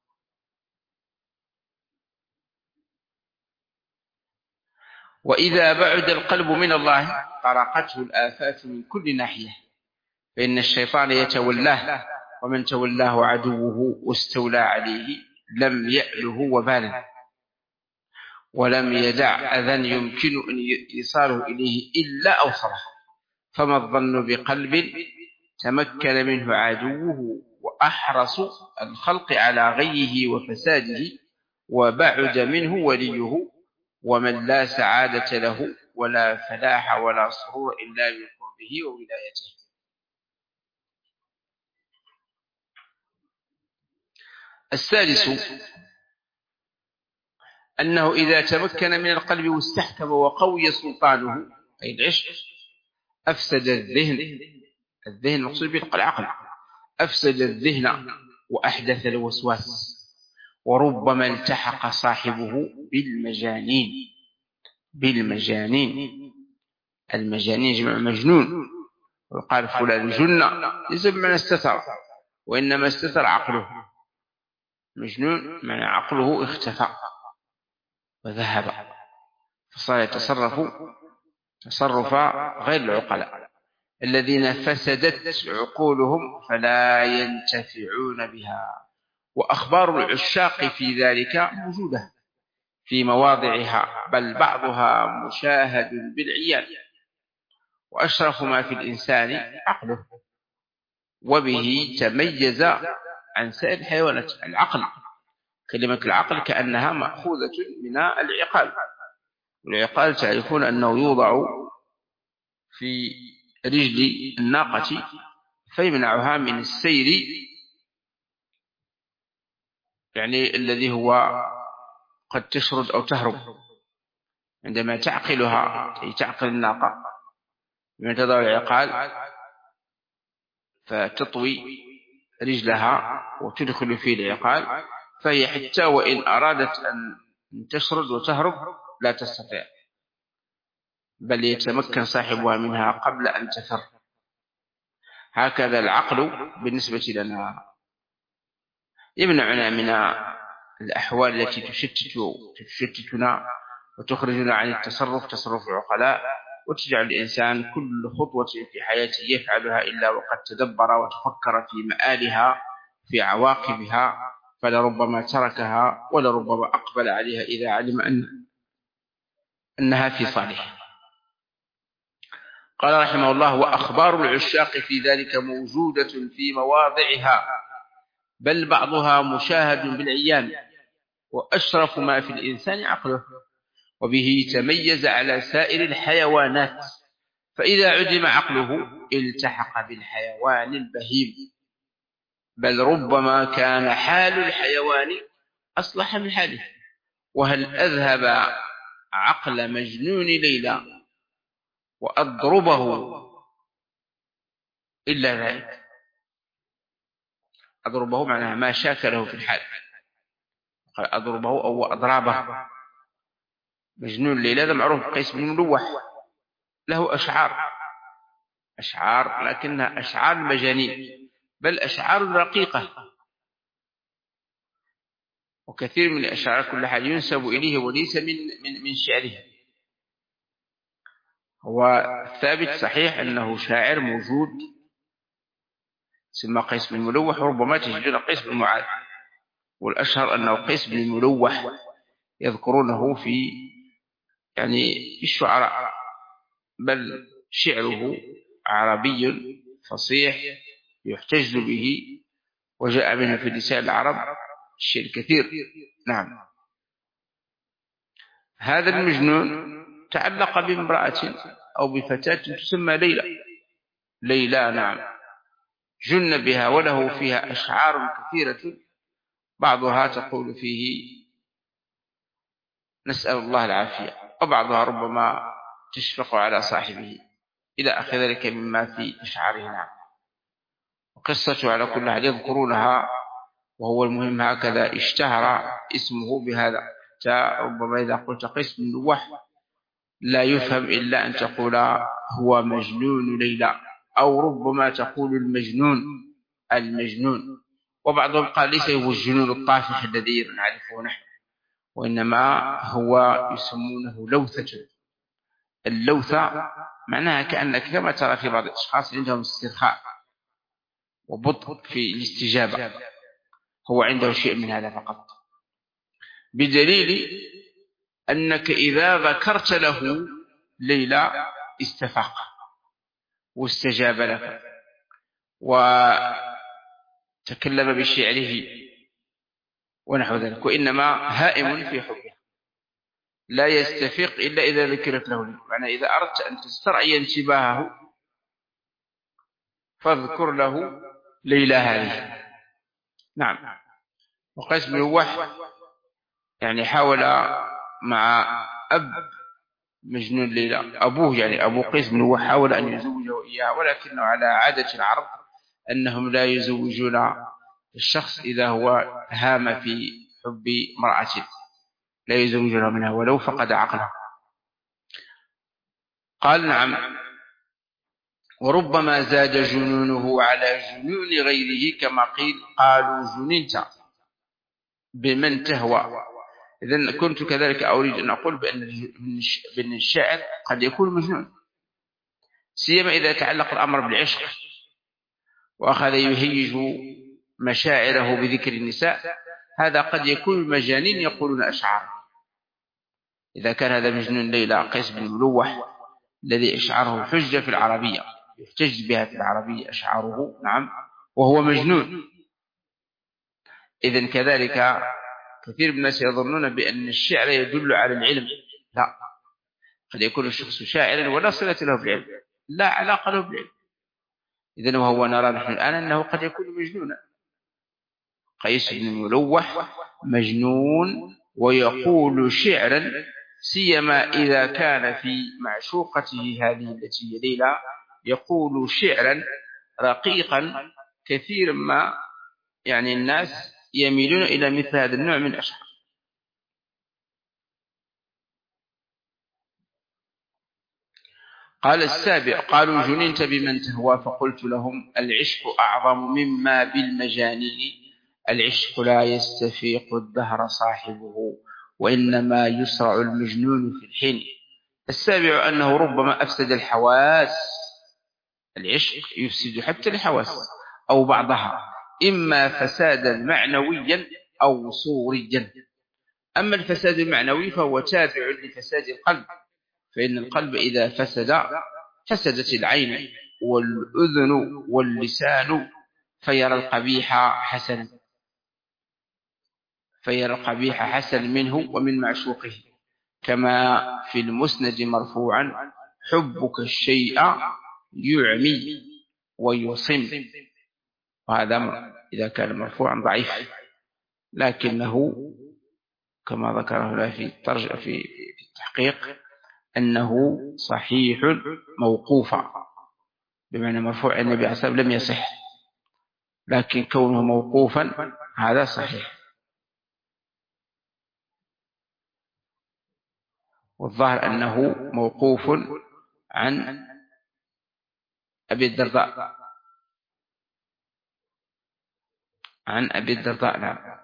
وإذا بعد القلب من الله طرقته الآفات من كل ناحية، فإن الشيطان يتولاه، ومن تولاه عدوه واستولى عليه لم يأله وبالا، ولم يدع أذى يمكن أن يصاله إليه إلا أوصله. فما الظن بقلب تمكن منه عدوه وأحرص الخلق على غيه وفساده، وبعد منه وليه، ومن لا سعادة له ولا فلاح ولا سرور إلا بقربه وولايته. السادس أنه إذا تمكن من القلب واستحكم وقوي سلطانه أي العشق أفسد الذهن، الذهن مقصود به العقل، أفسد الذهن وأحدث الوسواس، وربما التحق صاحبه بالمجانين. بالمجانين، المجانين جمع مجنون، وقال فلان جن ليس بمعنى استتر، وإنما استتر عقله. مجنون معنى عقله اختفى وذهب، فصار يتصرف تصرف غير العقلاء الذين فسدت عقولهم فلا ينتفعون بها. وأخبار العشاق في ذلك موجودة في مواضعها، بل بعضها مشاهد بالعيان. وأشرف ما في الإنسان عقله، وبه تميز عن سائر الحيوانات. العقل، كلمة العقل كأنها مأخوذة من العقال، والعقال تعرفون أنه يوضع في رجل الناقة فيمنعها من السير، يعني الذي هو قد تشرد أو تهرب. عندما تعقلها أي تعقل الناقة لما تضع العقال فتطوي رجلها وتدخل في العقال، فهي حتى وإن أرادت أن تشرد وتهرب لا تستطيع، بل يتمكن صاحبها منها قبل أن تفر. هكذا العقل بالنسبة لنا يمنعنا من الأحوال التي تشتت تشتتنا وتخرجنا عن التصرف تصرف العقلاء، وتجعل الإنسان كل خطوة في حياته يفعلها إلا وقد تدبر وتفكر في مآلها في عواقبها، فلربما تركها ولربما أقبل عليها إذا علم أن أنها في صالح. قال رحمه الله: وأخبار العشاق في ذلك موجودة في مواضعها، بل بعضها مشاهد بالعيان، وأشرف ما في الإنسان عقله، وبه تميز على سائر الحيوانات، فإذا عدم عقله التحق بالحيوان البهيم، بل ربما كان حال الحيوان أصلح من حاله. وهل أذهب عقل مجنون ليلى وأضربه إلا ذلك؟ أضربه معناها ما شاكله في الحال، قال أضربه أو أضرابه. مجنون ليلى هذا معروف، قيس بن ملوح له أشعار أشعار لكنها أشعار المجانين، بل أشعار رقيقة، وكثير من الأشعار كل حال ينسب إليه وليس من من من شعره. هو ثابت صحيح أنه شاعر موجود سمى قيس بن ملوح، وربما تجدون قيس بن معاذ، والأشهر أنه قيس بن ملوح، يذكرونه في يعني الشعراء، بل شعره عربي فصيح يحتج به، وجاء منه في لسان العرب الشيء الكثير. نعم. هذا المجنون تعلق بامرأة أو بفتاة تسمى ليلى. ليلى نعم، جن بها وله فيها أشعار كثيرة بعضها تقول فيه نسأل الله العافية، وبعضها ربما تشفق على صاحبه إلى آخر ذلك مما في أشعارنا. وقصة على كل حال يذكرونها، وهو المهم هكذا اشتهر اسمه بهذا، حتى ربما إذا قلت قسم النوح لا يفهم إلا أن تقول هو مجنون ليلى، أو ربما تقول المجنون المجنون. وبعضهم قال ليس هو الجنون الطافح الذي نعرفه نحن، وإنما هو يسمونه لوثة. اللوثة معناها كأنك كما ترى في بعض الأشخاص عندهم استرخاء وبطء في الاستجابة، هو عنده شيء من هذا فقط، بدليل أنك إذا ذكرت له ليلى استفاق واستجاب لك وتكلم بشعره ونحو ذلك، وإنما هائم في حبه لا يستفيق إلا إذا ذكرت له ليلى. معنى إذا أردت أن تسترعي انتباهه فاذكر له ليلى هذه. نعم. وقيس بن نوح يعني حاول مع أب مجنون ليلى، أبوه يعني أبو قيس بن نوح حاول أن يزوجه إياها، ولكنه على عادة العرب أنهم لا يزوجون الشخص إذا هو هام في حب امرأة، لا يزوجون منها ولو فقد عقله. قال نعم. وربما زاد جنونه على جنون غيره كما قيل قالوا جننت بمن تهوى. إذن كنت كذلك أريد أن أقول بأن الشاعر قد يكون مجنون، سيما إذا تعلق الأمر بالعشق وأخذ يهيج مشاعره بذكر النساء، هذا قد يكون مجانين يقولون أشعار. إذا كان هذا مجنون ليلى قيس بن ملوح الذي أشعاره حجة في العربية يحتج بها في العربية أشعاره، نعم، وهو مجنون. إذن كذلك كثير من الناس يظنون بأن الشعر يدل على العلم. لا، قد يكون الشخص شاعرا ولا صلة له بالعلم، لا علاقة له بالعلم. إذن وهو نرى نحن الآن أنه قد يكون مجنونا. قيس بن ملوح مجنون ويقول شعرا، سيما إذا كان في معشوقته هذه التي هي ليلى يقول شعرا رقيقا كثيرا ما يعني الناس يميلون إلى مثل هذا النوع من الأشعار. قال السابع قالوا جننت بمن تهوى فقلت لهم العشق أعظم مما بالمجانين، العشق لا يستفيق الدهر صاحبه وإنما يسرع المجنون في الحين. السابع أنه ربما أفسد الحواس، العشق يفسد حتى الحواس أو بعضها، إما فسادا معنويا أو صوريا. أما الفساد المعنوي فهو تابع لفساد القلب، فإن القلب إذا فسد فسدت العين والأذن واللسان فيرى القبيح حسنا، فيرى القبيح حسن منه ومن معشوقه، كما في المسند مرفوعا حبك الشيء يعمي ويصم. وهذا إذا كان مرفوعا ضعيف، لكنه كما ذكره في في التحقيق أنه صحيح موقوفا، بمعنى مرفوع النبي عليه الصلاة والسلام لم يصح، لكن كونه موقوفا هذا صحيح. والظاهر أنه موقوف عن أبي الدرداء، عن أبي الدرداء. نعم.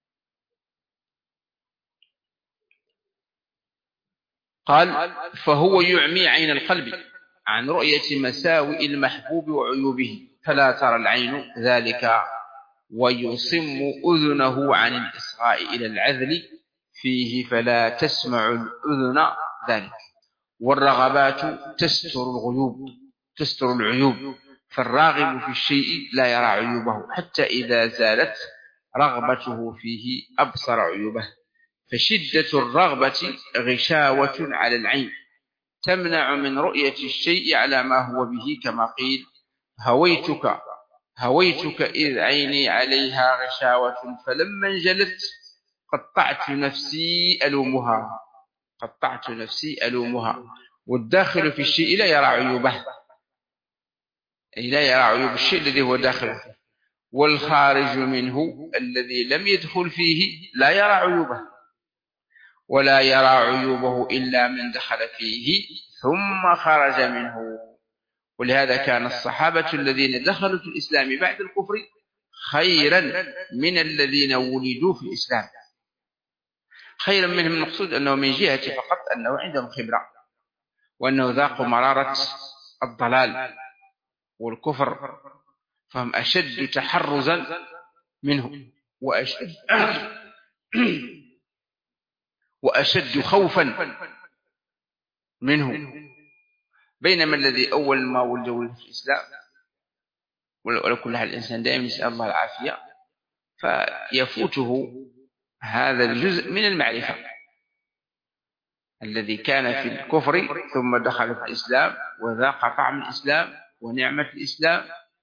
قال فهو يعمي عين القلب عن رؤية مساوئ المحبوب وعيوبه فلا ترى العين ذلك، ويصم أذنه عن الإصغاء إلى العذل فيه فلا تسمع الأذن ذلك. والرغبات تستر الغيوب تستر العيوب، فالراغب في الشيء لا يرى عيوبه حتى إذا زالت رغبته فيه أبصر عيوبه. فشدة الرغبة غشاوة على العين تمنع من رؤية الشيء على ما هو به، كما قيل هويتك هويتك إذ عيني عليها غشاوة فلما انجلت قطعت نفسي ألومها قطعت نفسي ألومها. والداخل في الشيء لا يرى عيوبه، أي لا يرى عيوب الشيء الذي هو داخله، والخارج منه الذي لم يدخل فيه لا يرى عيوبه، ولا يرى عيوبه إلا من دخل فيه ثم خرج منه. ولهذا كان الصحابة الذين دخلوا في الإسلام بعد الكفر خيرا من الذين ولدوا في الإسلام. خيرا منهم المقصود أنه من جهة فقط أنه عندهم خبرة، وأنه ذاقوا مرارة الضلال والكفر، فهم أشد تحرزا منه وأشد وأشد خوفا منه. بينما الذي أول ما ولد في الإسلام، ولو كل حال الإنسان دائما يسأل الله العافية، فيفوته هذا الجزء من المعرفة. الذي كان في الكفر ثم دخل في الإسلام وذاق طعم الإسلام ونعمة الإسلام،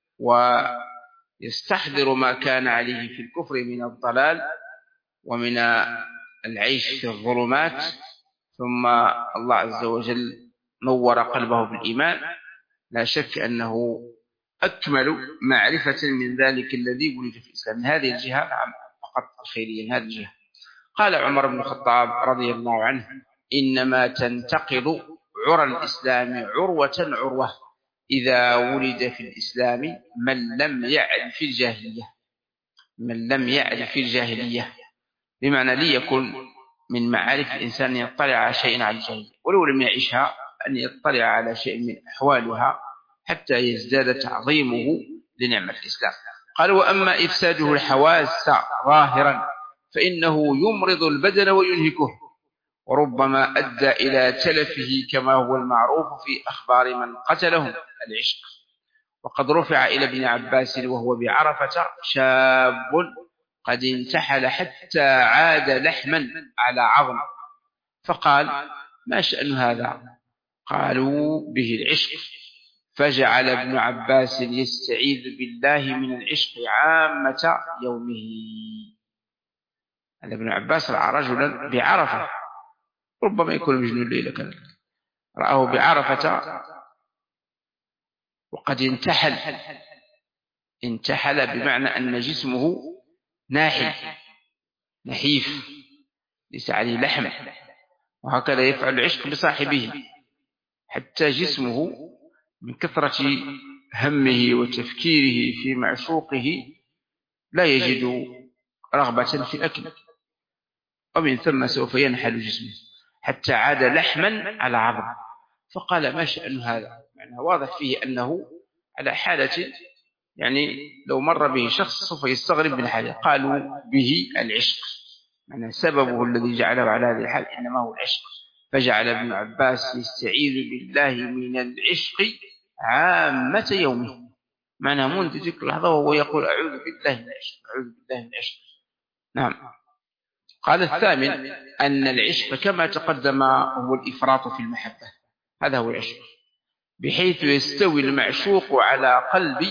ويستحضر ما كان عليه في الكفر من الضلال ومن العيش في الظلمات، ثم الله عز وجل نور قلبه بالإيمان، لا شك أنه أكمل معرفة من ذلك الذي ولد في الإسلام. من هذه الجهة نعم فقط خيريا. من هذه الجهة قال عمر بن الخطاب رضي الله عنه: إنما تنتقض عرى الإسلام عروة عروة إذا ولد في الإسلام من لم يعرف الجاهلية. من لم يعرف الجاهلية بمعنى ليكن من معارف الإنسان أن يطلع على شيء عن الجاهلية، ولو لم يعيشها أن يطلع على شيء من أحوالها حتى يزداد تعظيمه لنعمة الإسلام. قال: وأما إفساده الحواس ظاهرا فإنه يمرض البدن وينهكه، وربما أدى إلى تلفه، كما هو المعروف في أخبار من قتلهم العشق. وقد رفع إلى ابن عباس وهو بعرفة شاب قد انتحل حتى عاد لحما على عظم، فقال: ما شأن هذا؟ قالوا: به العشق. فجعل ابن عباس يستعيذ بالله من العشق عامة يومه. هذا ابن عباس رأى رجلا بعرفة، ربما يكون مجنون ليلة كذلك، رآه بعرفة وقد انتحل. انتحل بمعنى أن جسمه ناحل نحيف ليس عليه لحم، وهكذا يفعل العشق بصاحبه، حتى جسمه من كثرة همه وتفكيره في معشوقه لا يجد رغبة في الأكل، ومن ثم سوف ينحل جسمه حتى عاد لحما على عظم. فقال: ما شأن هذا؟ يعني واضح فيه أنه على حالة، يعني لو مر به شخص سوف يستغرب من حاله. قالوا: به العشق، يعني سببه الذي جعله على هذه الحال إنما هو العشق. فجعل ابن عباس يستعيذ بالله من العشق عامة يومه، معنى منذ تلك اللحظة وهو يقول: أعوذ بالله من العشق، أعوذ بالله من العشق. نعم. قال: الثامن أن العشق كما تقدم هو الإفراط في المحبة، هذا هو العشق، بحيث يستوي المعشوق على قلب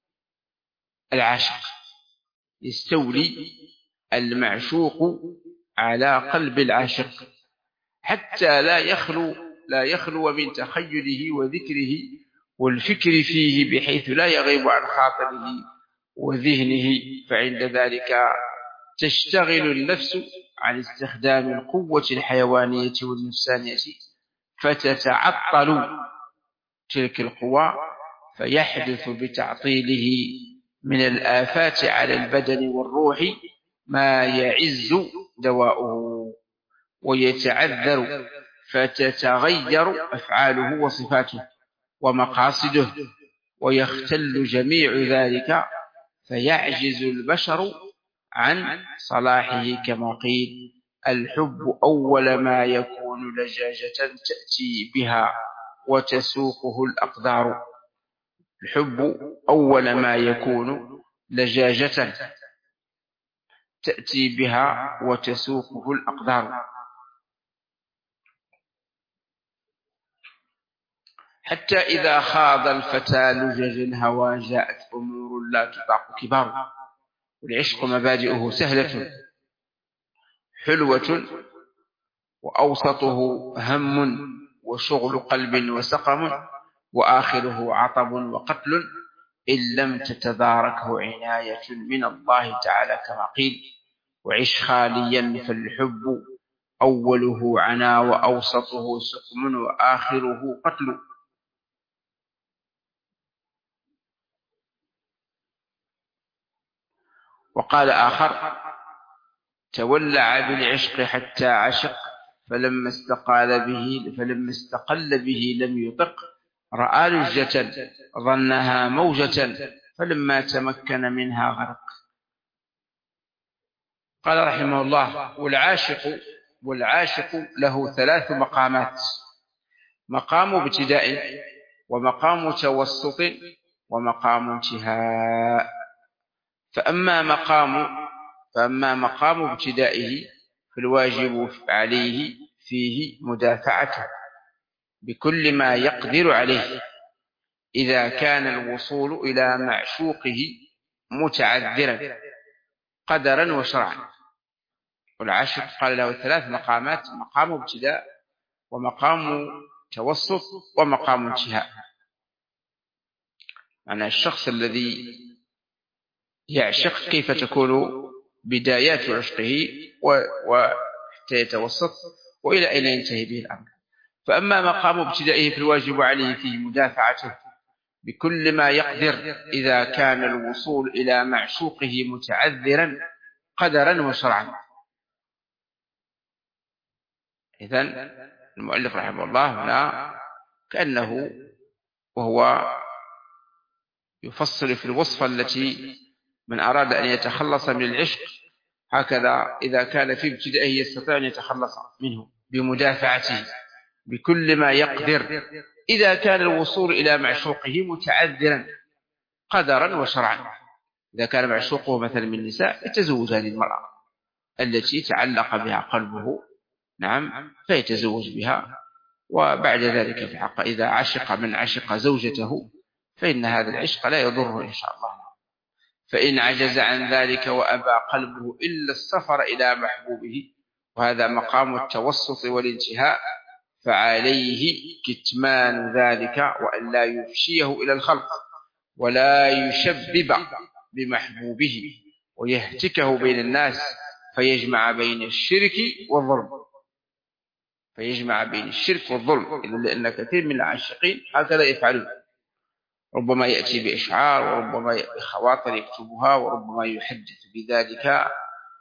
العاشق، يستولي المعشوق على قلب العاشق حتى لا يخلو لا يخلو من تخيله وذكره والفكر فيه، بحيث لا يغيب عن خاطره وذهنه. فعند ذلك تشتغل النفس عن استخدام القوة الحيوانية والنفسانية، فتتعطل تلك القوى، فيحدث بتعطيله من الآفات على البدن والروح ما يعز دواؤه ويتعذر، فتتغير أفعاله وصفاته ومقاصده، ويختل جميع ذلك، فيعجز البشر عن صلاحه. كما قيل: الحب أول ما يكون لجاجة تأتي بها وتسوقه الأقدار. الحب أول ما يكون لجاجة تأتي بها وتسوقه الأقدار، حتى إذا خاض الفتى لجج الهوى جاءت أمور لا تطاق كبار. والعشق مبادئه سهلة حلوة، وأوسطه هم وشغل قلب وسقم، وآخره عطب وقتل، إن لم تتداركه عناية من الله تعالى كما قيل. وعش خاليا فالحب أوله عنا، وأوسطه سقم، وآخره قتل. وقال آخر: تولع بالعشق حتى عشق، فلما استقال به فلما استقل به لم يطق، رأى لجة ظنها موجة، فلما تمكن منها غرق. قال رحمه الله: والعاشق والعاشق له ثلاث مقامات: مقام ابتداء، ومقام توسط، ومقام انتهاء. فأما مقام فأما مقام ابتدائه فالواجب عليه فيه مدافعته بكل ما يقدر عليه، إذا كان الوصول إلى معشوقه متعذرا قدرا وشرعا. والعاشق قال له ثلاث مقامات: مقام ابتداء، ومقام توسط، ومقام انتهاء. معنى الشخص الذي يعشق كيف تكون بدايات عشقه وحتى يتوسط وإلى أين ينتهي به الأمر. فأما مقام ابتدائه فالواجب عليه فيه مدافعته بكل ما يقدر، إذا كان الوصول إلى معشوقه متعذرا قدرا وشرعا. إذن المؤلف رحمه الله هنا كأنه وهو يفصل في الوصفة التي من أراد أن يتخلص من العشق، هكذا إذا كان في ابتدائه يستطيع أن يتخلص منه بمدافعته بكل ما يقدر، إذا كان الوصول إلى معشوقه متعذرا قدرا وشرعا. إذا كان معشوقه مثلا من النساء يتزوج هذه المرأة التي تعلق بها قلبه، نعم، فيتزوج بها. وبعد ذلك في حق إذا عشق من عشق زوجته فإن هذا العشق لا يضره إن شاء الله. فإن عجز عن ذلك وأبى قلبه إلا السفر إلى محبوبه، وهذا مقام التوسط والانتهاء، فعليه كتمان ذلك، وأن لا يفشيه إلى الخلق، ولا يشبب بمحبوبه ويهتكه بين الناس، فيجمع بين الشرك والظلم فيجمع بين الشرك والظلم إلا لأن كثير من العاشقين هكذا يفعلون، ربما يأتي بإشعار، وربما بخواطر يكتبها، وربما يحدث بذلك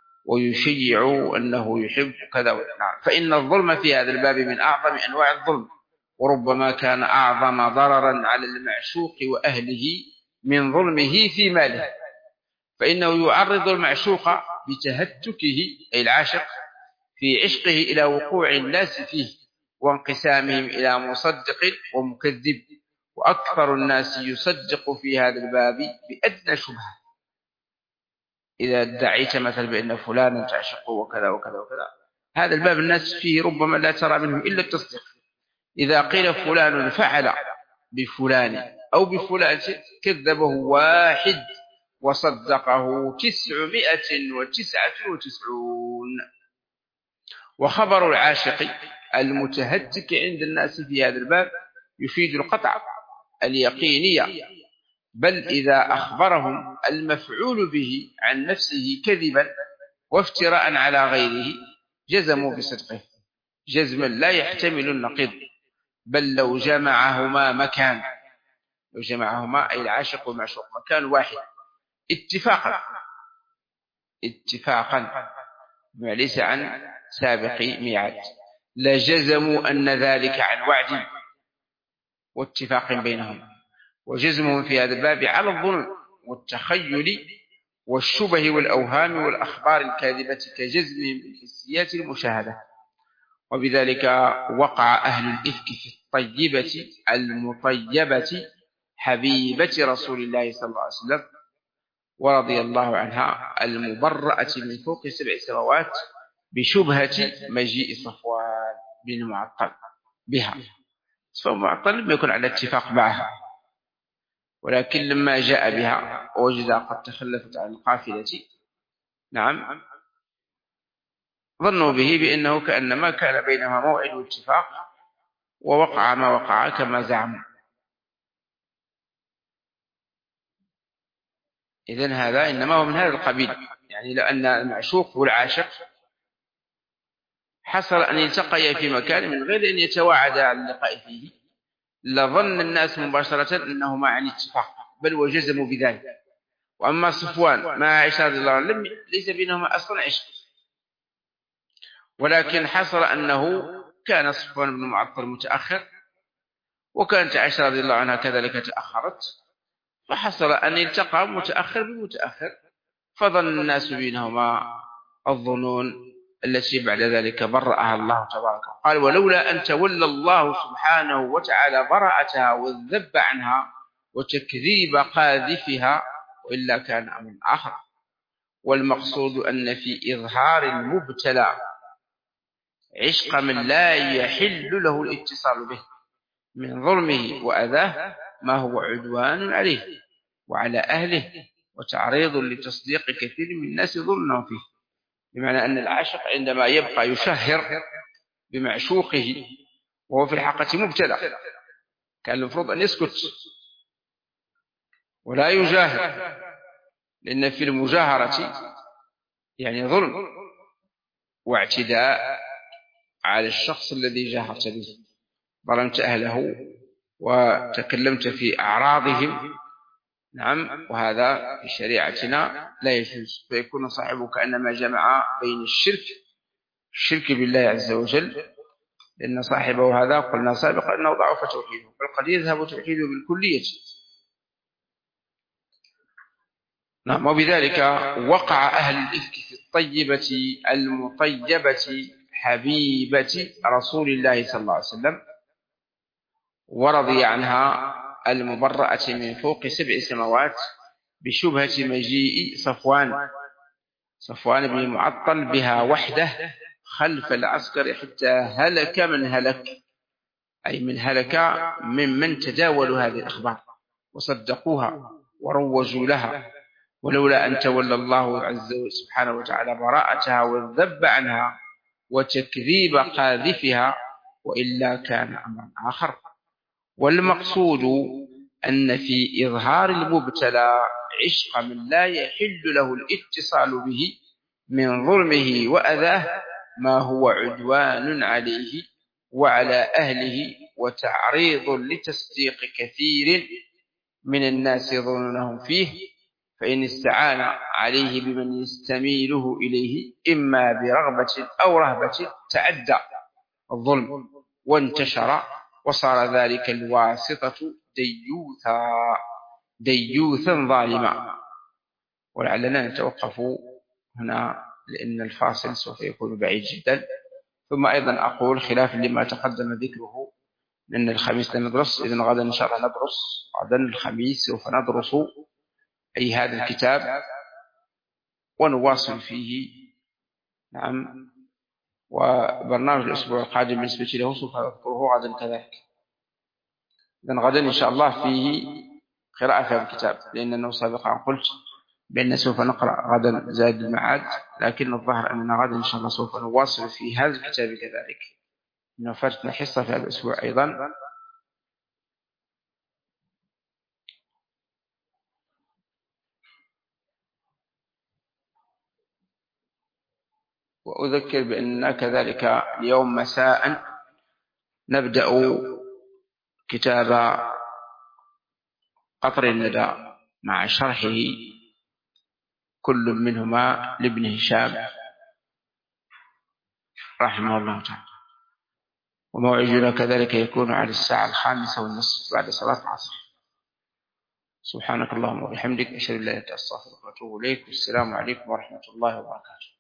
ويشيع أنه يحب كذا. نعم، فإن الظلم في هذا الباب من أعظم أنواع الظلم، وربما كان أعظم ضررا على المعشوق وأهله من ظلمه في ماله، فإنه يعرض المعشوق بتهتكه أي العاشق في عشقه إلى وقوع الناس فيه وانقسامهم إلى مصدق ومكذب، وأكثر الناس يصدق في هذا الباب بأدنى شبهة. إذا ادعيت مثلا بأن فلانا تعشقه وكذا وكذا وكذا، هذا الباب الناس فيه ربما لا ترى منهم إلا التصديق. إذا قيل فلان فعل بفلان أو بفلان كذبه واحد وصدقه تسعمائة وتسعة وتسعون. وخبر العاشق المتهتك عند الناس في هذا الباب يفيد القطع اليقينية، بل إذا أخبرهم المفعول به عن نفسه كذبا وافتراء على غيره جزموا بصدقه جزما لا يحتمل النقيض. بل لو جمعهما مكان لو جمعهما أي العاشق والمعشوق مكان واحد اتفاقا اتفاقا وليس عن سابق ميعاد، لجزموا أن ذلك عن وعد واتفاق بينهم. وجزمهم في هذا الباب على الظنون والتخيل والشبه والأوهام والأخبار الكاذبة كجزمهم بالحسيات المشاهدة. وبذلك وقع أهل الإفك في الطيبة المطيبة حبيبة رسول الله صلى الله عليه وسلم ورضي الله عنها المبرأة من فوق سبع سماوات بشبهة مجيء صفوان بن معطل بها. صفوان معطل لم يكن على اتفاق معها، ولكن لما جاء بها ووجد قد تخلفت عن القافلة نعم ظنوا به بأنه كأنما كان بينهما موعد واتفاق ووقع ما وقع كما زعموا. إذن هذا إنما هو من هذا القبيل، يعني لأن المعشوق والعاشق حصل أن يلتقيا في مكان من غير أن يتواعدا على اللقاء فيه، لظن الناس مباشرة أنهما عن اتفاق بل وجزموا بذلك. وأما صفوان مع عائشة رضي الله عنها ليس بينهما أصلا عشق، ولكن حصل أنه كان صفوان بن معطل متأخر وكانت عائشة رضي الله عنها كذلك تأخرت، فحصل أن يلتقى متأخر بمتأخر، فظن الناس بينهما الظنون التي بعد ذلك برأها الله تبارك قال ولولا أن تولى الله سبحانه وتعالى براءتها والذب عنها وتكذيب قاذفها وإلا كان أمر آخر. والمقصود أن في إظهار المبتلى عشق من لا يحل له الاتصال به من ظلمه وأذاه ما هو عدوان عليه وعلى أهله وتعريض لتصديق كثير من الناس ظنهم فيه. بمعنى أن العاشق عندما يبقى يشهر بمعشوقه وهو في الحقيقة مبتلى كان المفروض أن يسكت ولا يجاهر، لأن في المجاهرة يعني ظلم واعتداء على الشخص الذي جاهرت به، ظلمت أهله وتكلمت في أعراضهم نعم، وهذا في شريعتنا لا يجوز، فيكون صاحبه كأنما جمع بين الشرك الشرك بالله عز وجل، لأن صاحبه هذا قلنا سابقا أنه ضعف توحيده بل قد يذهب توحيده بالكلية. نعم، وبذلك وقع أهل الإفك في الطيبة المطيبة حبيبة رسول الله صلى الله عليه وسلم ورضي عنها المبرأة من فوق سبع سماوات بشبهة مجيء صفوان صفوان بن معطل بها وحده خلف العسكر حتى هلك من هلك، أي من هلك ممن تداولوا هذه الأخبار وصدقوها وروجوا لها، ولولا أن تولى الله عز وجل سبحانه وتعالى براءتها والذب عنها وتكذيب قاذفها وإلا كان أمرا آخر. والمقصود أن في إظهار المبتلى عشق من لا يحل له الاتصال به من ظلمه وأذاه ما هو عدوان عليه وعلى أهله وتعريض لتصديق كثير من الناس ظنونهم فيه، فإن استعان عليه بمن يستميله إليه إما برغبة أو رهبة تعدى الظلم وانتشر وصار ذلك الواسطة ديوثا ديوثا ظالما. ولعلنا نتوقف هنا لأن الفاصل سوف يكون بعيد جدا. ثم أيضا أقول خلاف لما تقدم ذكره لأن الخميس لندرس، إذن غدا إن شاء الله ندرس، غدا الخميس سوف ندرس أي هذا الكتاب ونواصل فيه نعم. وبرنامج الأسبوع القادم بالنسبة له سوف أذكره غدا كذلك. إذن غدا إن شاء الله فيه قراءة في هذا الكتاب، لأنه سابقا قلت بأن سوف نقرأ غدا زاد المعاد، لكن الظاهر أننا غدا إن شاء الله سوف نواصل في هذا الكتاب كذلك، إنه فاتنا حصة في هذا الأسبوع أيضا. وأذكر بأننا كذلك اليوم مساء نبدأ كتاب قطر الندى مع شرحه كل منهما لابن هشام رحمه الله تعالى، وموعدنا كذلك يكون على الساعة الخامسة والنصف بعد صلاة العصر. سبحانك اللهم وبحمدك أشهد أن لا إله إلا أنت أستغفرك وأتوب إليك، والسلام عليكم ورحمة الله وبركاته.